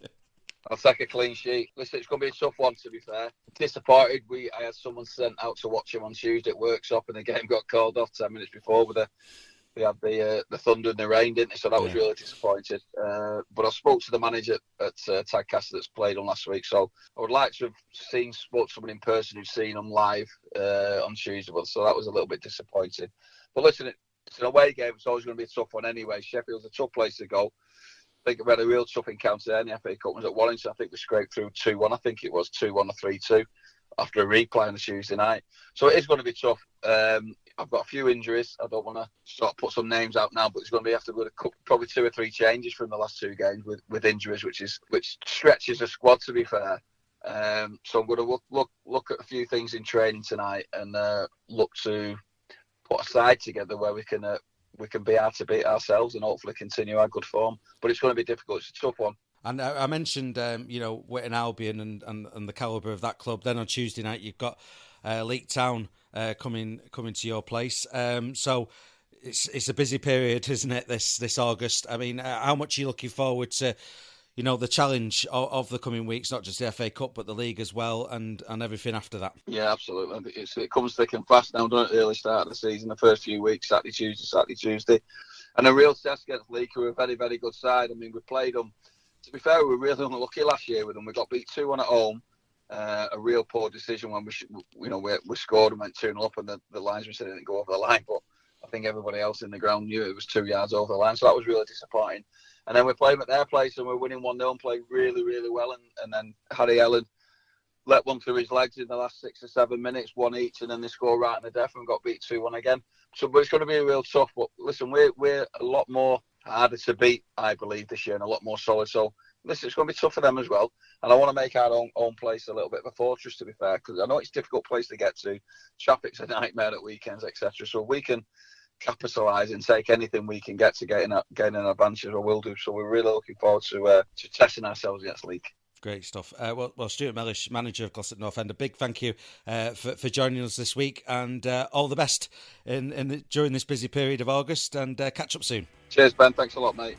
I'll take a clean sheet. Listen, it's going to be a tough one, to be fair. Disappointed. We I had someone sent out to watch him on Tuesday at Workshop, and the game got called off ten minutes before with a. We had the uh, the thunder and the rain, didn't we? So that was yeah. really disappointed. Uh, but I spoke to the manager at uh, Tadcaster that's played on last week. So I would like to have seen, spoke to someone in person who's seen them live uh, on Tuesday. So that was a little bit disappointing. But listen, it's an away game. It's always going to be a tough one anyway. Sheffield's a tough place to go. I think we had a real tough encounter there in the F A Cup. It was at Wallington. I think we scraped through two one. I think it was two one or three two after a replay on the Tuesday night. So it is going to be tough. Um, I've got a few injuries. I don't want to sort of put some names out now, but it's going to be after with a, probably two or three changes from the last two games with, with injuries, which is which stretches the squad, to be fair. Um, so I'm going to look look look at a few things in training tonight and uh, look to put a side together where we can uh, we can be able to beat ourselves and hopefully continue our good form. But it's going to be difficult. It's a tough one. And I mentioned, um, you know, Witton Albion and, and, and the calibre of that club. Then on Tuesday night, you've got uh, Leek Town uh, coming coming to your place. Um, so it's it's a busy period, isn't it? This this August. I mean, uh, how much are you looking forward to, you know, the challenge of, of the coming weeks? Not just the F A Cup, but the league as well, and, and everything after that. Yeah, absolutely. It's, it comes thick and fast now, doesn't it? The early start of the season, the first few weeks, Saturday, Tuesday, Saturday, Tuesday, and a real test against Leek, who are a very, very good side. I mean, we played them. To be fair, we were really unlucky last year with them. We got beat two one at home. Uh, a real poor decision when we, should, you know, we, we scored and went two nil up, and the, the linesman said it didn't go over the line. But I think everybody else in the ground knew it was two yards over the line, so that was really disappointing. And then we played them at their place, and we we're winning one nil and played really, really well. And, and then Harry Ellen let one through his legs in the last six or seven minutes, one each, and then they scored right in the death and got beat two one again. So, but it's going to be a real tough. But listen, we're we're a lot more harder to beat, I believe, this year, and a lot more solid. So, listen, it's going to be tough for them as well. And I want to make our own, own place a little bit of a fortress, to be fair, because I know it's a difficult place to get to. Traffic's a nightmare at weekends, et cetera. So we can capitalise and take anything we can get to getting getting an advantage, or will do. So we're really looking forward to uh, to testing ourselves against Leek. Great stuff. Uh, well, well, Stuart Mellish, manager of Glossop North End, a big thank you uh, for, for joining us this week, and uh, all the best in, in the, during this busy period of August, and uh, catch up soon. Cheers, Ben. Thanks a lot, mate.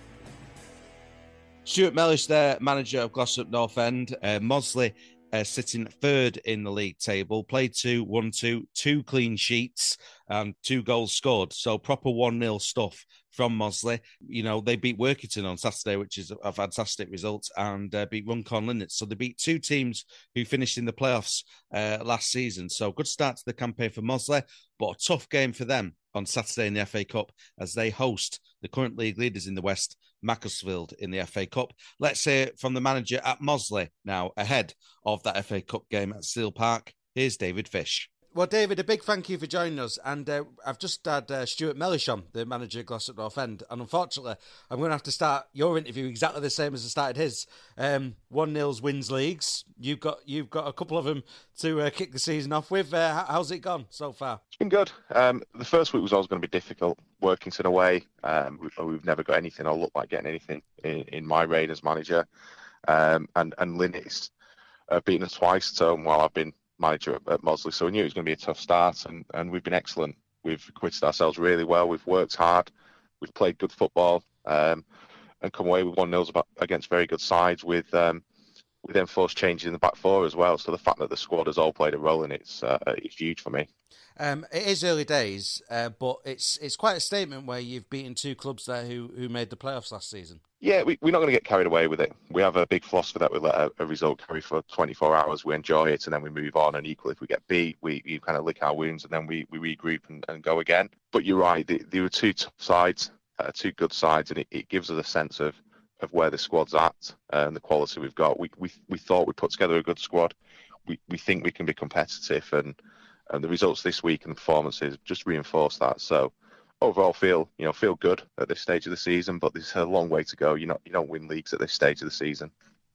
Stuart Mellish there, manager of Glossop North End. Uh, Mosley uh, sitting third in the league table. Played two, won two, two clean sheets and two goals scored. So proper one nil stuff from Mosley. You know, they beat Workington on Saturday, which is a fantastic result, and uh, beat Runcorn Linnets. So they beat two teams who finished in the playoffs uh, last season. So good start to the campaign for Mosley, but a tough game for them on Saturday in the F A Cup as they host the current league leaders in the West, Macclesfield, in the F A Cup. Let's hear from the manager at Mosley now, ahead of that F A Cup game at Steel Park. Here's David Fish. Well, David, a big thank you for joining us. And uh, I've just had uh, Stuart Mellish on, the manager of Glossop North End. And unfortunately, I'm going to have to start your interview exactly the same as I started his. Um, one nil's wins leagues. You've got you've got a couple of them to uh, kick the season off with. Uh, how's it gone so far? It's been good. Um, the first week was always going to be difficult. Workington away. Um, we've, we've never got anything or looked like getting anything in, in my reign as manager. Um, and, and Linnets have beaten us twice at home while I've been manager at, at Mosley, so we knew it was going to be a tough start, and, and we've been excellent. We've acquitted ourselves really well. We've worked hard. We've played good football, um, and come away with one nil against very good sides with um, with enforced changes in the back four as well. So the fact that the squad has all played a role in it's uh, it's huge for me. Um, it is early days, uh, but it's it's quite a statement where you've beaten two clubs there who, who made the playoffs last season. Yeah, we, we're not going to get carried away with it. We have a big philosophy that we let a, a result carry for twenty-four hours. We enjoy it, and then we move on. And equally, if we get beat, we, we kind of lick our wounds, and then we, we regroup and, and go again. But you're right, there were two tough sides, uh, two good sides, and it, it gives us a sense of, of where the squad's at and the quality we've got. We we we thought we put together a good squad. We we think we can be competitive, and and the results this week and the performances just reinforce that. So overall, feel you know feel good at this stage of the season, but there's a long way to go. You not you don't win leagues at this stage of the season.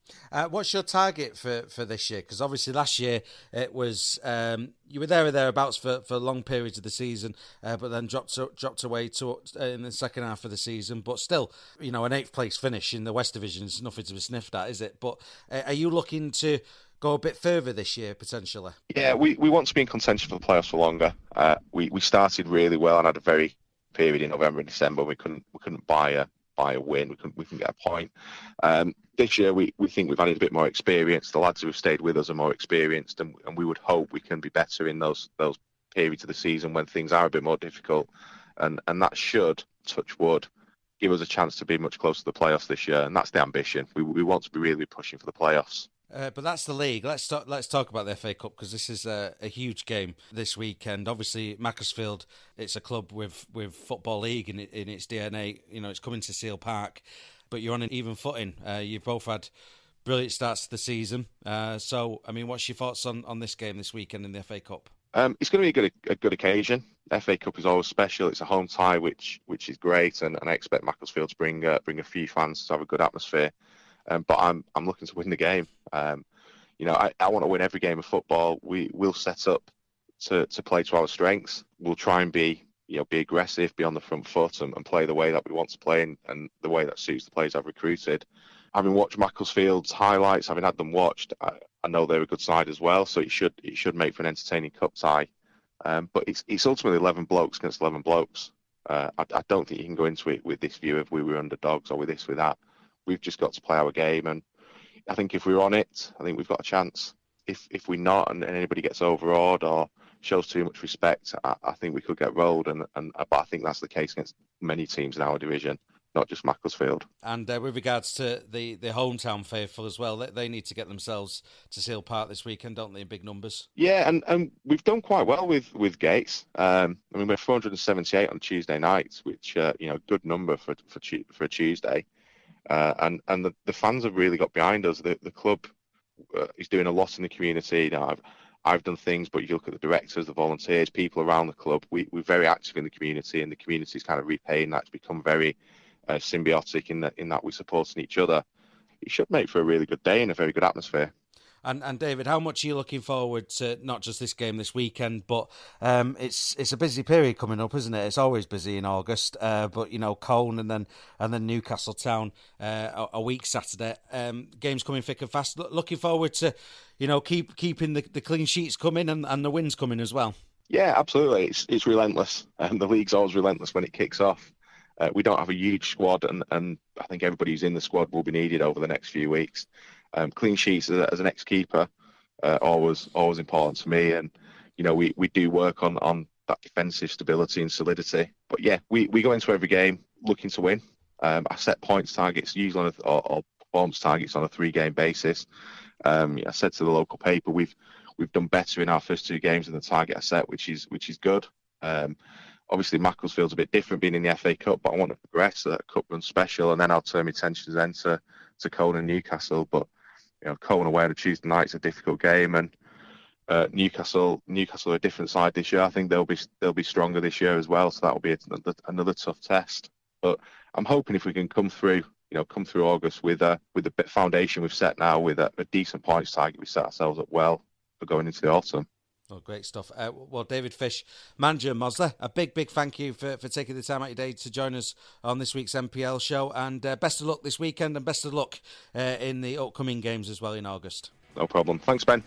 Uh, what's your target for, for this year? Because obviously last year it was um, you were there or thereabouts for, for long periods of the season, uh, but then dropped to, dropped away to, uh, in the second half of the season. But still, you know, an eighth place finish in the West Division is nothing to be sniffed at, is it? But uh, are you looking to go a bit further this year potentially? Yeah, we, we want to be in contention for the playoffs for longer. Uh, we we started really well and had a very period in November and December. We couldn't we couldn't buy a buy a win. We couldn't we couldn't get a point. Um, this year we, we think we've added a bit more experience. The lads who have stayed with us are more experienced, and, and we would hope we can be better in those those periods of the season when things are a bit more difficult, and and that should, touch wood, give us a chance to be much closer to the playoffs this year. And that's the ambition. We we want to be really pushing for the playoffs. Uh, but that's the league. Let's talk, let's talk about the F A Cup, because this is a, a huge game this weekend. Obviously, Macclesfield, it's a club with, with Football League in, in its D N A. You know, it's coming to Seal Park, but you're on an even footing. Uh, you've both had brilliant starts to the season. Uh, so, I mean, what's your thoughts on, on this game this weekend in the F A Cup? Um, it's going to be a good a good occasion. F A Cup is always special. It's a home tie, which which is great, and, and I expect Macclesfield to bring uh, bring a few fans to have a good atmosphere. Um, but I'm I'm looking to win the game. Um, you know, I, I want to win every game of football. We will set up to, to play to our strengths. We'll try and be you know be aggressive, be on the front foot, and, and play the way that we want to play, and, and the way that suits the players I've recruited. Having watched Macclesfield's highlights, having had them watched, I, I know they're a good side as well. So it should it should make for an entertaining cup tie. Um, but it's it's ultimately eleven blokes against eleven blokes. Uh, I, I don't think you can go into it with this view of we were underdogs or with this with that. We've just got to play our game, and I think if we're on it, I think we've got a chance. If if we're not, and, and anybody gets overawed or shows too much respect, I, I think we could get rolled. And, and but I think that's the case against many teams in our division, not just Macclesfield. And uh, with regards to the, the hometown faithful as well, they, they need to get themselves to Seal Park this weekend, don't they, in big numbers? Yeah, and, and we've done quite well with, with Gates. Um, I mean, we're four hundred seventy-eight on Tuesday nights, which, uh, you know, good number for for, for a Tuesday. Uh, and and the, the fans have really got behind us. The the club uh, is doing a lot in the community. You know, I've I've done things, but you look at the directors, the volunteers, people around the club. We we're very active in the community, and the community is kind of repaying that. It's become very uh, symbiotic in that in that we're supporting each other. It should make for a really good day and a very good atmosphere. And and David, how much are you looking forward to not just this game this weekend, but um, it's it's a busy period coming up, isn't it? It's always busy in August, uh, but you know, Colne and then and then Newcastle Town uh, a, a week Saturday. Um, games coming thick and fast. L- looking forward to, you know, keep keeping the, the clean sheets coming and, and the wins coming as well. Yeah, absolutely. It's it's relentless, and um, the league's always relentless when it kicks off. Uh, we don't have a huge squad, and, and I think everybody who's in the squad will be needed over the next few weeks. Um, clean sheets as, as an ex-keeper, uh, always always important to me, and you know we, we do work on, on that defensive stability and solidity. But yeah, we, we go into every game looking to win. Um, I set points targets usually on a, or, or performance targets on a three-game basis. Um, I said to the local paper we've we've done better in our first two games than the target I set, which is which is good. Um, obviously Macclesfield's a bit different being in the F A Cup, but I want to progress that cup run special, and then I'll turn my attention then to to Colne and Newcastle. But you know, Colne away on a Tuesday night is a difficult game, and uh, Newcastle, Newcastle are a different side this year. I think they'll be they'll be stronger this year as well, so that will be another, another tough test. But I'm hoping if we can come through, you know, come through August with a with the bit foundation we've set now, with a, a decent points target, we set ourselves up well for going into the autumn. Oh, great stuff. Uh, well, David Fish, manager Mossley, a big, big thank you for, for taking the time out of your day to join us on this week's M P L show. And uh, best of luck this weekend, and best of luck uh, in the upcoming games as well in August. No problem. Thanks, Ben.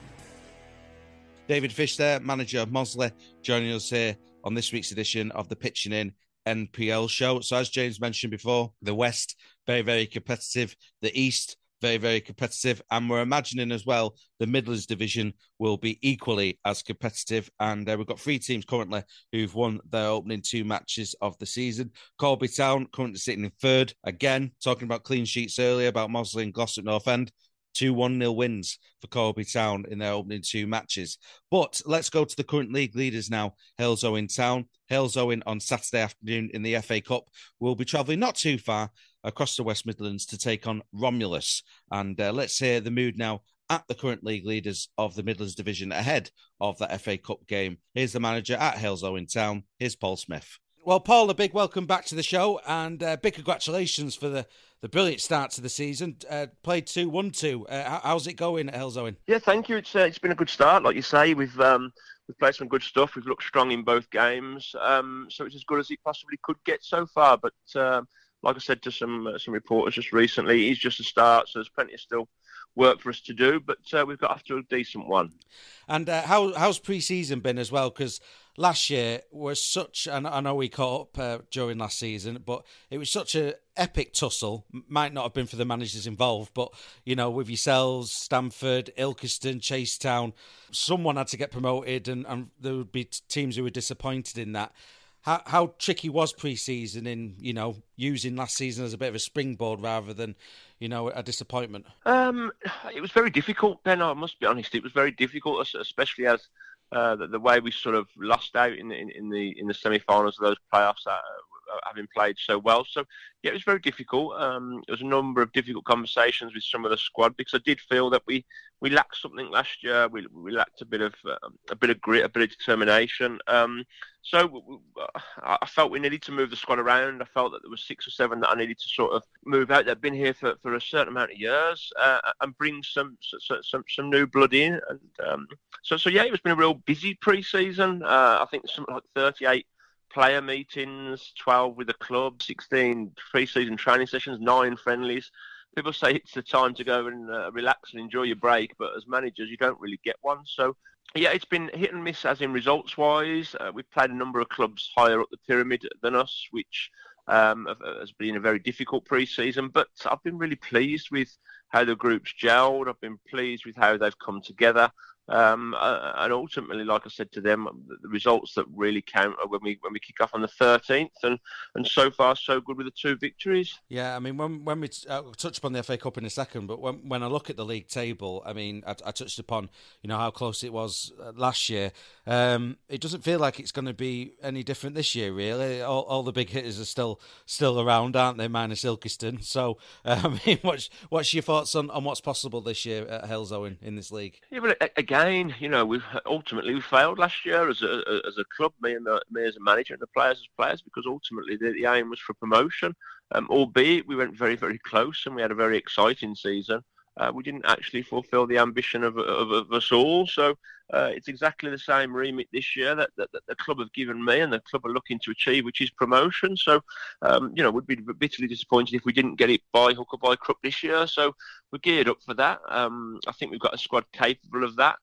David Fish there, manager of Mossley, joining us here on this week's edition of the Pitching In N P L show. So as James mentioned before, the West, very, very competitive. The East, very, very competitive. And we're imagining as well the Midlands division will be equally as competitive. And uh, we've got three teams currently who've won their opening two matches of the season. Corby Town currently sitting in third. Again, talking about clean sheets earlier, about Mossley and Glossop North End. Two one nil wins for Corby Town in their opening two matches. But let's go to the current league leaders now. Halesowen Town. Halesowen on Saturday afternoon in the F A Cup will be travelling not too far across the West Midlands to take on Romulus. And uh, let's hear the mood now at the current league leaders of the Midlands division ahead of that F A Cup game. Here's the manager at Halesowen Town. Here's Paul Smith. Well, Paul, a big welcome back to the show, and uh, big congratulations for the, the brilliant start to the season. Uh, played two, won two. Uh, how's it going at Halesowen? Yeah, thank you. It's uh, it's been a good start, like you say. We've um, we've played some good stuff. We've looked strong in both games, um, so it's as good as it possibly could get so far. But um, like I said to some uh, some reporters just recently, it's just a start, so there's plenty of still work for us to do. But uh, we've got off to a decent one. And uh, how how's pre-season been as well? Because last year was such, and I know we caught up uh, during last season, but it was such a epic tussle. Might not have been for the managers involved, but you know, with yourselves, Stamford, Ilkeston, Chasetown, someone had to get promoted, and, and there would be teams who were disappointed in that. How how tricky was pre-season in, you know, using last season as a bit of a springboard rather than, you know, a disappointment? Um, it was very difficult, Ben. I must be honest. It was very difficult, especially as uh, the, the way we sort of lost out in, in, in the in the semi-finals of those playoffs, uh, having played so well. So yeah, it was very difficult. Um, there was a number of difficult conversations with some of the squad because I did feel that we, we lacked something last year. We we lacked a bit of uh, a bit of grit, a bit of determination. Um, so I felt we needed to move the squad around. I felt that there was six or seven that I needed to sort of move out. They've been here for, for a certain amount of years uh, and bring some some some new blood in. And um, so so yeah, it's been a real busy pre-season. Uh, I think there's something like thirty-eight player meetings, twelve with the club, sixteen pre-season training sessions, nine friendlies. People say it's the time to go and uh, relax and enjoy your break, but as managers, you don't really get one. So, yeah, it's been hit and miss as in results-wise. Uh, we've played a number of clubs higher up the pyramid than us, which um, has been a very difficult pre-season. But I've been really pleased with how the group's gelled. I've been pleased with how they've come together. Um, uh, and ultimately, like I said to them, the results that really count are when we when we kick off on the thirteenth, and, and so far so good with the two victories. Yeah, I mean, when when we uh, touch upon the F A Cup in a second, but when when I look at the league table, I mean, I, I touched upon, you know, how close it was last year. Um, it doesn't feel like it's going to be any different this year, really. All, all the big hitters are still still around, aren't they? Minus Ilkeston. So, uh, I mean, what's what's your thoughts on, on what's possible this year at Halesowen in this league? Yeah, but again. Again, you know, we've ultimately we failed last year as a as a club, me and the, me as a manager and the players as players, because ultimately the, the aim was for promotion. Um, albeit we went very very close and we had a very exciting season. Uh, we didn't actually fulfil the ambition of, of, of us all. So uh, it's exactly the same remit this year that, that, that the club have given me and the club are looking to achieve, which is promotion. So, um, you know, we'd be bitterly disappointed if we didn't get it by hook or by crook this year. So we're geared up for that. Um, I think we've got a squad capable of that.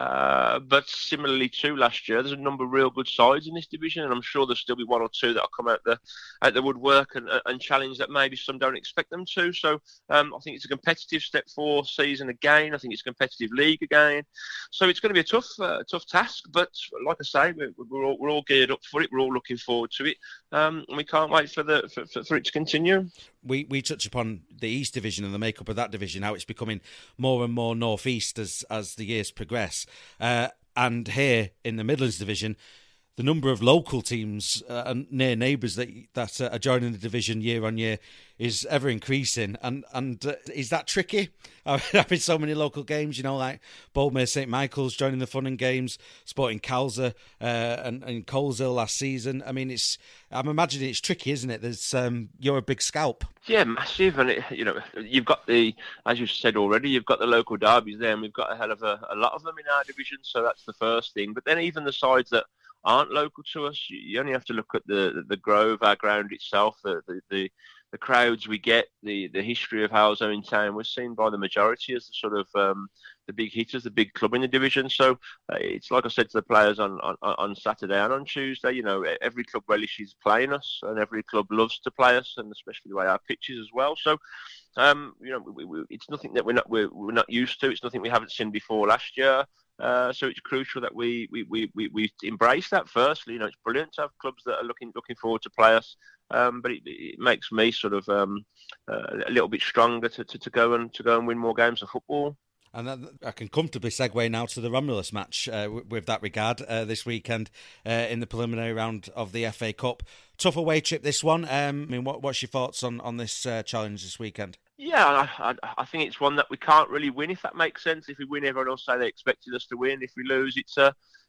Uh, but similarly to last year, there's a number of real good sides in this division, and I'm sure there'll still be one or two that'll come out the out the woodwork and, and challenge that maybe some don't expect them to. So um, I think it's a competitive step four season again. I think it's a competitive league again. So it's going to be a tough uh, tough task. But like I say, we're, we're all we're all geared up for it. We're all looking forward to it, um, and we can't wait for the for, for, for it to continue. We we touch upon the East Division and the makeup of that division, how it's becoming more and more northeast as as the years progress. Uh, and here in the Midlands Division, the number of local teams uh, and near neighbours that that uh, are joining the division year on year is ever increasing. And and uh, is that tricky? Having so many local games, you know, like Boldmere Saint Michael's joining the Fun and Games, Sporting Calza uh, and, and Coleshill last season. I mean, it's I'm imagining it's tricky, isn't it? There's um, you're a big scalp. Yeah, massive, and it, you know, you've got the, as you've said already, you've got the local derbies there, and we've got a hell of a, a lot of them in our division. So that's the first thing. But then even the sides that aren't local to us, you only have to look at the the Grove, our ground itself, the the, the the crowds we get, the, the history of Halesowen Town was seen by the majority as the sort of um, the big hitters, the big club in the division. So uh, it's like I said to the players on, on, on Saturday and on Tuesday, you know, every club relishes playing us and every club loves to play us, and especially the way our pitches as well. So, um, you know, we, we, it's nothing that we're not we're, we're not used to. It's nothing we haven't seen before last year. Uh, so it's crucial that we we, we, we we embrace that. Firstly, you know, it's brilliant to have clubs that are looking looking forward to play us. Um, but it, it makes me sort of um, uh, a little bit stronger to, to, to go and to go and win more games of football. And that, I can comfortably segue now to the Romulus match uh, w- with that regard uh, this weekend uh, in the preliminary round of the F A Cup. Tough away trip, this one. Um, I mean, what, what's your thoughts on, on this uh, challenge this weekend? Yeah, I, I, I think it's one that we can't really win, if that makes sense. If we win, everyone will say they expected us to win. If we lose, it's a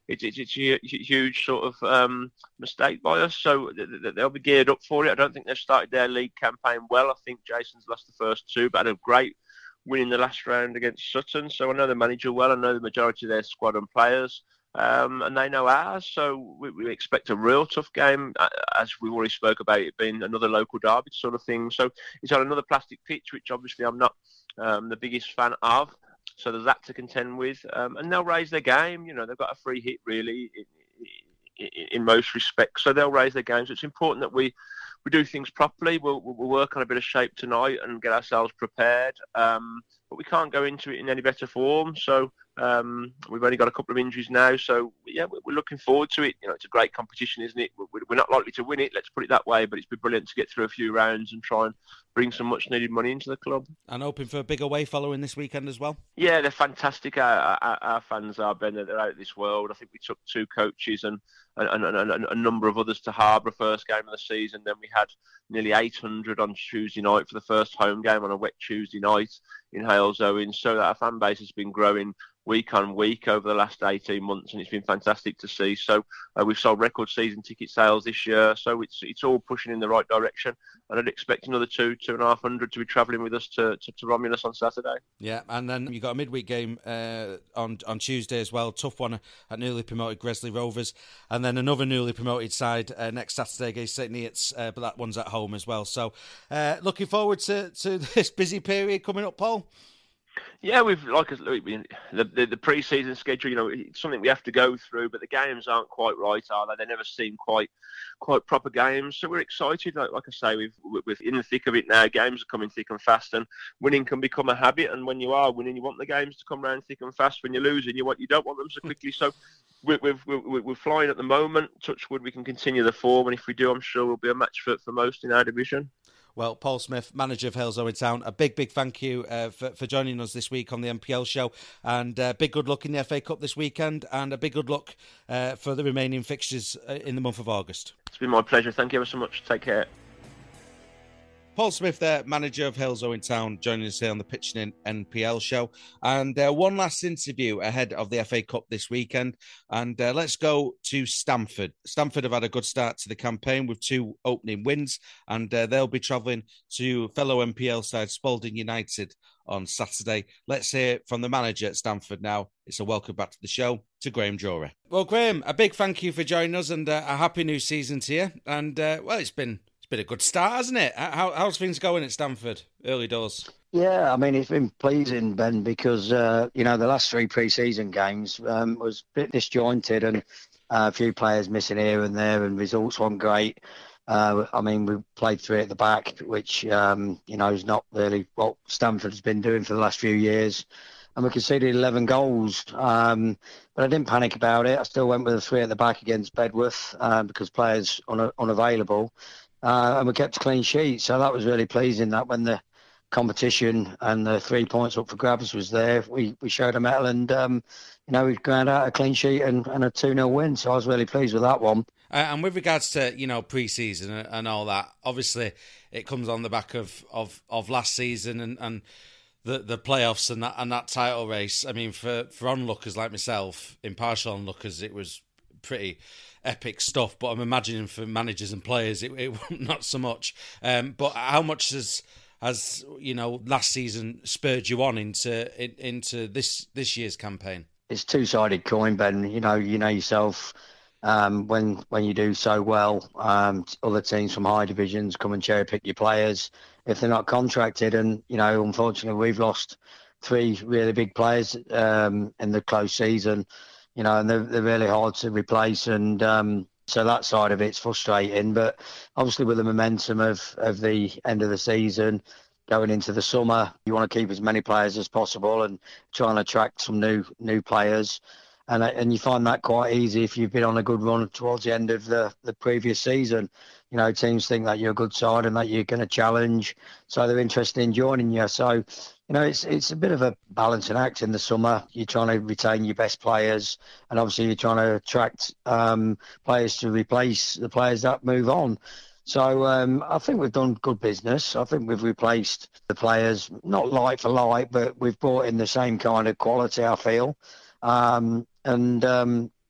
it's it's, it's a huge sort of um, mistake by us. So they'll be geared up for it. I don't think they've started their league campaign well. I think Jason's lost the first two, but had a great win in the last round against Sutton. So I know the manager well. I know the majority of their squad and players. Um, and they know ours, so we, we expect a real tough game, uh, as we already spoke about it being another local derby sort of thing. So it's on another plastic pitch, which obviously I'm not um, the biggest fan of. So there's that to contend with, um, and they'll raise their game. You know, they've got a free hit really in, in, in most respects, so they'll raise their game. So it's important that we we do things properly. We'll, we'll work on a bit of shape tonight and get ourselves prepared. Um, but we can't go into it in any better form. So um, we've only got a couple of injuries now. So, yeah, we're looking forward to it. You know, it's a great competition, isn't it? We're not likely to win it, let's put it that way. But it's been brilliant to get through a few rounds and try and bring some much-needed money into the club. And hoping for a big away following this weekend as well? Yeah, they're fantastic. Our, our, our fans are, Ben. They're out of this world. I think we took two coaches and, and, and, and a number of others to Harbour first game of the season. Then we had nearly eight hundred on Tuesday night for the first home game on a wet Tuesday night in Halesowen. So that our fan base has been growing week on week over the last eighteen months, and it's been fantastic to see. So uh, we've sold record season ticket sales this year, so it's it's all pushing in the right direction, and I'd expect another two, two and a half hundred to be travelling with us to, to, to Romulus on Saturday. Yeah, and then you've got a midweek game uh, on on Tuesday as well, tough one at newly promoted Gresley Rovers, and then another newly promoted side uh, next Saturday against Saint Neots, uh, but that one's at home as well. So uh, looking forward to, to this busy period coming up, Paul. Yeah, we've like the, the the pre-season schedule. You know, it's something we have to go through, but the games aren't quite right, are they? They never seem quite quite proper games. So we're excited. Like, like I say, we've we're in the thick of it now. Games are coming thick and fast, and winning can become a habit. And when you are winning, you want the games to come round thick and fast. When you're losing, you want you don't want them so quickly. So we're we're, we're, we're flying at the moment. Touch wood, we can continue the form, and if we do, I'm sure we'll be a match for for most in our division. Well, Paul Smith, manager of Halesowen Town, a big, big thank you uh, for, for joining us this week on the M P L show. And uh, big good luck in the F A Cup this weekend, and a big good luck uh, for the remaining fixtures in the month of August. It's been my pleasure. Thank you ever so much. Take care. Paul Smith there, manager of Halesowen Town, joining us here on the Pitching In N P L show. And uh, one last interview ahead of the F A Cup this weekend. And uh, let's go to Stamford. Stamford have had a good start to the campaign with two opening wins, and uh, they'll be travelling to fellow M P L side Spalding United on Saturday. Let's hear from the manager at Stamford now. It's a welcome back to the show to Graham Drury. Well, Graham, a big thank you for joining us, and uh, a happy new season to you. And, uh, well, it's been... been a good start, hasn't it? How, how's things going at Stamford? Early doors. Yeah, I mean, it's been pleasing, Ben, because, uh, you know, the last three pre-season games um, was a bit disjointed, and uh, a few players missing here and there, and results weren't great. Uh, I mean, we played three at the back, which, um, you know, is not really what Stamford's been doing for the last few years. And we conceded eleven goals. Um, but I didn't panic about it. I still went with the three at the back against Bedworth uh, because players un- unavailable. Uh, and we kept a clean sheet, so that was really pleasing. That when the competition and the three points up for grabs was there, we, we showed a mettle, and um, you know we ground out a clean sheet and, and a two nil win. So I was really pleased with that one. Uh, and with regards to you know pre-season and, and all that, obviously it comes on the back of, of, of last season and, and the the playoffs and that and that title race. I mean, for for onlookers like myself, impartial onlookers, it was pretty epic stuff, but I'm imagining for managers and players it, it not so much. Um, but how much has has you know last season spurred you on into in, into this this year's campaign? It's two sided coin, Ben. You know, you know yourself. Um, when when you do so well, um, other teams from high divisions come and cherry pick your players if they're not contracted, and you know, unfortunately, we've lost three really big players um, in the close season. You know, and they're, they're really hard to replace. And um, so that side of it's frustrating. But obviously with the momentum of, of the end of the season, going into the summer, you want to keep as many players as possible and try and attract some new new players. And and you find that quite easy if you've been on a good run towards the end of the, the previous season. You know, teams think that you're a good side and that you're going to challenge. So they're interested in joining you. So, you know, it's it's a bit of a balancing act in the summer. You're trying to retain your best players, and obviously you're trying to attract um, players to replace the players that move on. So um, I think we've done good business. I think we've replaced the players, not like for like, but we've brought in the same kind of quality, I feel. Um, and, um,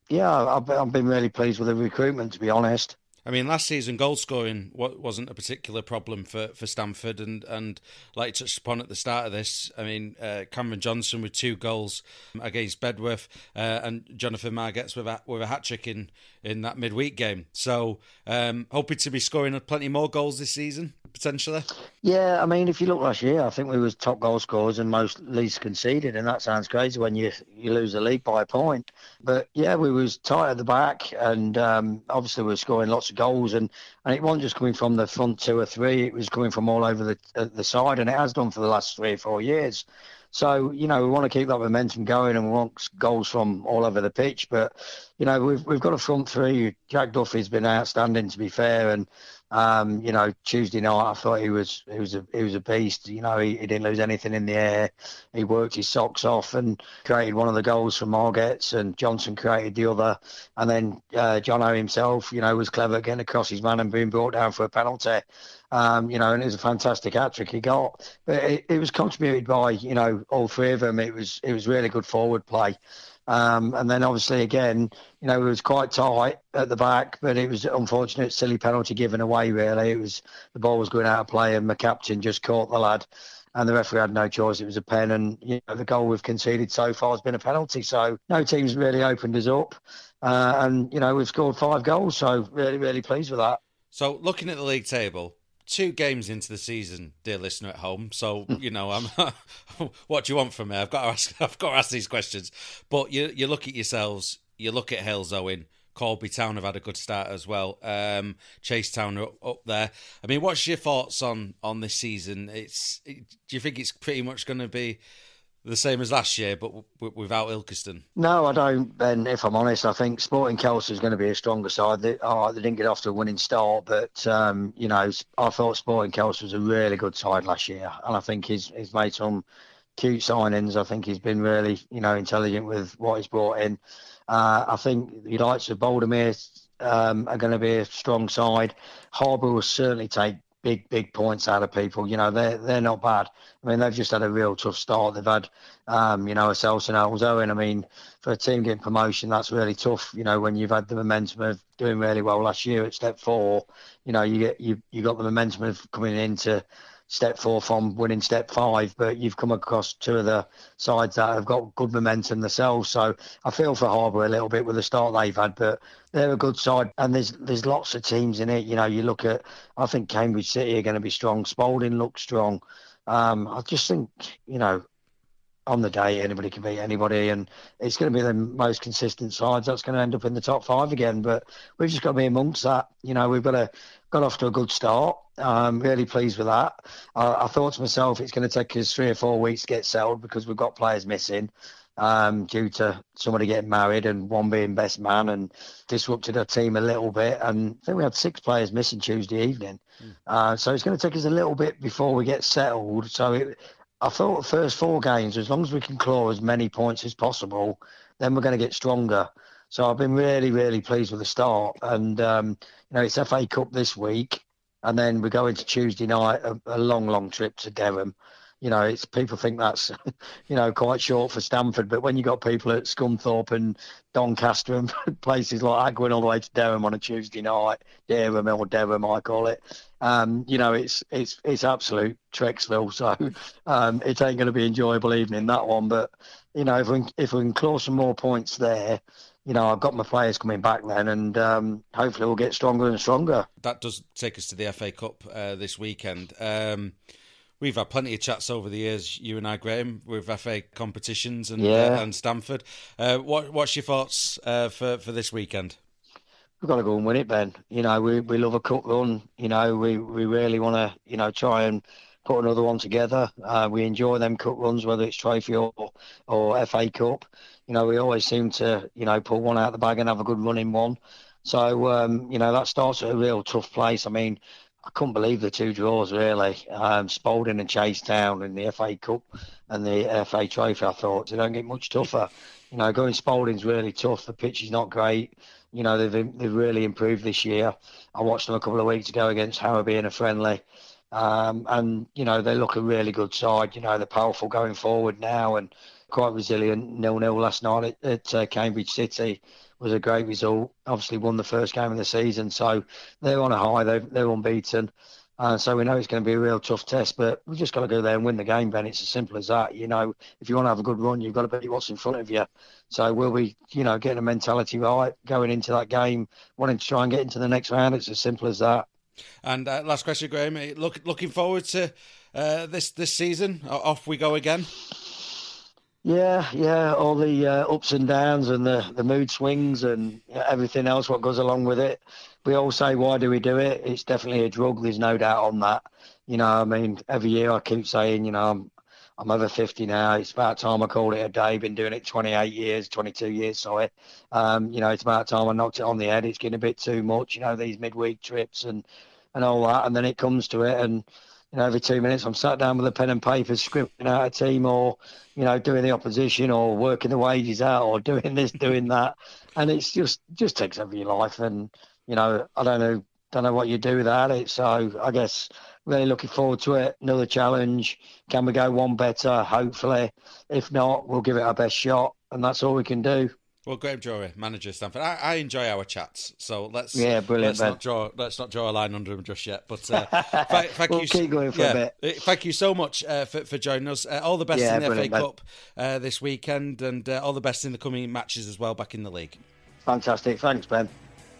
yeah, I've, I've been really pleased with the recruitment, to be honest. I mean, last season goal scoring wasn't a particular problem for, for Stamford, and, and like you touched upon at the start of this, I mean, uh, Cameron Johnson with two goals against Bedworth, uh, and Jonathan Margetts with a, with a hat trick in, in that midweek game. So, um, hoping to be scoring plenty more goals this season, potentially. Yeah, I mean, if you look last year, I think we was top goal scorers and most least conceded, and that sounds crazy when you you lose the league by a point. But yeah, we was tight at the back, and um, obviously we were scoring lots of goals, and, and it wasn't just coming from the front two or three; it was coming from all over the uh, the side, and it has done for the last three or four years. So, you know, we want to keep that momentum going, and we want goals from all over the pitch. But, you know, we've we've got a front three. Jack Duffy's been outstanding, to be fair, and um, you know, Tuesday night I thought he was he was a he was a beast. You know, he, he didn't lose anything in the air. He worked his socks off and created one of the goals from Margetts, and Johnson created the other. And then uh, Jono himself, you know, was clever getting across his man and being brought down for a penalty. Um, you know, and it was a fantastic hat-trick he got. But it, it was contributed by, you know, all three of them. It was it was really good forward play. Um, and then obviously again, you know, it was quite tight at the back, but it was unfortunate, silly penalty given away, really. It was, the ball was going out of play and McCaptain just caught the lad, and the referee had no choice. It was a pen, and, you know, the goal we've conceded so far has been a penalty. So no team's really opened us up. Uh, and, you know, we've scored five goals, so really, really pleased with that. So looking at the league table, two games into the season, dear listener at home. So, you know, I'm. What do you want from me? I've got to ask. I've got to ask these questions. But you, you look at yourselves. You look at Hales Owen. Corby Town have had a good start as well. Um, Chase Town are up, up there. I mean, what's your thoughts on on this season? It's. It, do you think it's pretty much going to be the same as last year, but w- without Ilkeston? No, I don't, Ben. If I'm honest, I think Sporting Kelso is going to be a stronger side. They, oh, they didn't get off to a winning start, but um, you know, I thought Sporting Kelso was a really good side last year, and I think he's he's made some cute signings. I think he's been really, you know, intelligent with what he's brought in. Uh, I think the likes of Baldermere um, are going to be a strong side. Harbour will certainly take big, big points out of people. You know, they're, they're not bad. I mean, they've just had a real tough start. They've had, um, you know, a Selson Hales Owen. I mean, for a team getting promotion, that's really tough. You know, when you've had the momentum of doing really well last year at step four, you know, you get you you got the momentum of coming into step four from winning step five, but you've come across two of the sides that have got good momentum themselves. So I feel for Harbour a little bit with the start they've had, but they're a good side, and there's there's lots of teams in it. You know, you look at, I think Cambridge City are going to be strong. Spalding looks strong. Um, I just think, you know, on the day anybody can beat anybody, and it's going to be the most consistent sides that's going to end up in the top five again. But we've just got to be amongst that. You know, we've got to got off to a good start. I'm really pleased with that. I, I thought to myself, it's going to take us three or four weeks to get settled because we've got players missing um, due to somebody getting married and one being best man, and disrupted our team a little bit. And I think we had six players missing Tuesday evening. Mm. Uh, so it's going to take us a little bit before we get settled. So it, I thought the first four games, as long as we can claw as many points as possible, then we're going to get stronger. So I've been really, really pleased with the start. And, um, you know, it's F A Cup this week, and then we go into Tuesday night, a, a long, long trip to Dereham. You know, it's people think that's, you know, quite short for Stamford, but when you got people at Scunthorpe and Doncaster and places like that going all the way to Dereham on a Tuesday night, Dereham or Dereham, I call it, um, you know, it's it's it's absolute Trexville. So um, it ain't going to be an enjoyable evening, that one. But, you know, if we, if we can claw some more points there, you know, I've got my players coming back then, and um, hopefully we'll get stronger and stronger. That does take us to the F A Cup uh, this weekend. Um, we've had plenty of chats over the years, you and I, Graham, with F A competitions and yeah. uh, and Stamford. Uh, what what's your thoughts uh, for for this weekend? We've got to go and win it, Ben. You know, we we love a cup run. You know, we we really want to, you know, try and put another one together. Uh, we enjoy them cup runs, whether it's trophy or or F A Cup. You know, we always seem to, you know, pull one out of the bag and have a good run in one. So, um, you know, that starts at a real tough place. I mean, I couldn't believe the two draws, really. Um, Spalding and Chase Town in the F A Cup and the F A Trophy, I thought. They don't get much tougher. You know, going Spalding's really tough. The pitch is not great. You know, they've they've really improved this year. I watched them a couple of weeks ago against Harrowby in a friendly. Um, and, you know, they look a really good side. You know, they're powerful going forward now. And, quite resilient. nil-nil last night at, at uh, Cambridge City was a great result. Obviously won the first game of the season, so they're on a high. They're, they're unbeaten. Uh, so we know it's going to be a real tough test, but we've just got to go there and win the game, Ben. It's as simple as that. You know, if you want to have a good run, you've got to beat what's in front of you. So we'll be, you know, getting a mentality right, going into that game, wanting to try and get into the next round. It's as simple as that. And uh, last question, Graham. Look, looking forward to uh, this this season. Off we go again. Yeah, yeah, all the uh, ups and downs and the, the mood swings and everything else what goes along with it. We all say, why do we do it? It's definitely a drug. There's no doubt on that. You know, I mean, every year I keep saying, you know, I'm I'm over fifty now. It's about time I called it a day. Been doing it twenty-eight years, twenty-two years, sorry. Um, you know, it's about time I knocked it on the head. It's getting a bit too much, you know, these midweek trips and, and all that. And then it comes to it and, you know, every two minutes I'm sat down with a pen and paper scripting out a team or, you know, doing the opposition or working the wages out or doing this, doing that. And it's just just takes over your life. And, you know, I don't know don't know what you do without it. So I guess really looking forward to it. Another challenge. Can we go one better? Hopefully. If not, we'll give it our best shot. And that's all we can do. Well, Graham Jory, manager of Stamford. I, I enjoy our chats, so let's yeah, brilliant. Let's not draw let's not draw a line under them just yet. But uh, thank, thank we'll you. Keep going for yeah, a bit. Thank you so much uh, for for joining us. Uh, all the best yeah, in the F A mate. Cup uh, this weekend, and uh, all the best in the coming matches as well back in the league. Fantastic, thanks, Ben.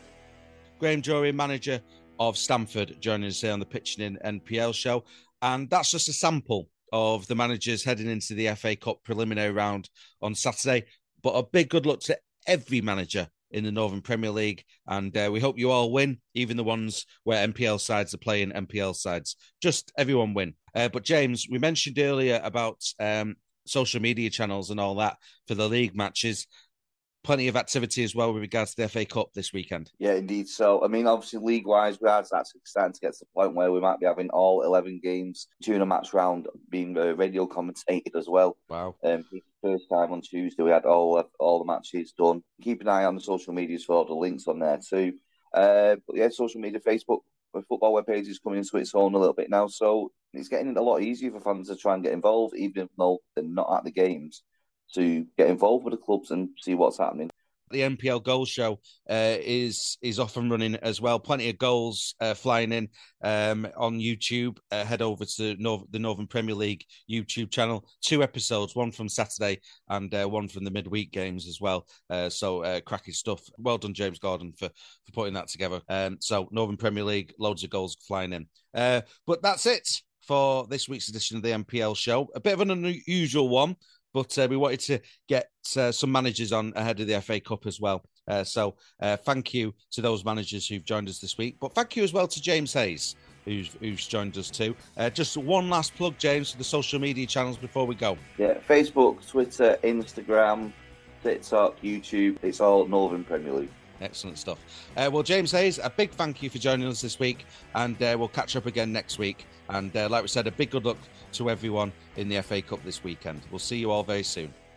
Graham Jory, manager of Stamford, joining us here on the Pitching In N P L show, and that's just a sample of the managers heading into the F A Cup preliminary round on Saturday. But a big good luck to every manager in the Northern Premier League, and uh, we hope you all win, even the ones where N P L sides are playing N P L sides. Just everyone win. Uh, but James, we mentioned earlier about um, social media channels and all that for the league matches. Plenty of activity as well with regards to the F A Cup this weekend. Yeah, indeed. So, I mean, obviously, league-wise, we are actually starting to get to the point where we might be having all eleven games during a match round being uh, radio commentated as well. Wow. Um, first time on Tuesday, we had all all the matches done. Keep an eye on the social medias for all the links on there too. Uh, but yeah, social media, Facebook, the football web page is coming into its own a little bit now. So it's getting a lot easier for fans to try and get involved, even though they're not at the games, to get involved with the clubs and see what's happening. The N P L Goals Show uh, is is off and running as well. Plenty of goals uh, flying in um, on YouTube. Uh, head over to Nor- the Northern Premier League YouTube channel. Two episodes, one from Saturday and uh, one from the midweek games as well. Uh, so uh, cracking stuff. Well done, James Gordon, for, for putting that together. Um, so Northern Premier League, loads of goals flying in. Uh, but that's it for this week's edition of the N P L Show. A bit of an unusual one. But uh, we wanted to get uh, some managers on ahead of the F A Cup as well. Uh, so uh, thank you to those managers who've joined us this week. But thank you as well to James Hayes, who's, who's joined us too. Uh, just one last plug, James, for the social media channels before we go. Yeah, Facebook, Twitter, Instagram, TikTok, YouTube. It's all Northern Premier League. Excellent stuff. Uh, well, James Hayes, a big thank you for joining us this week, and uh, we'll catch up again next week. And uh, like we said, a big good luck to everyone in the F A Cup this weekend. We'll see you all very soon.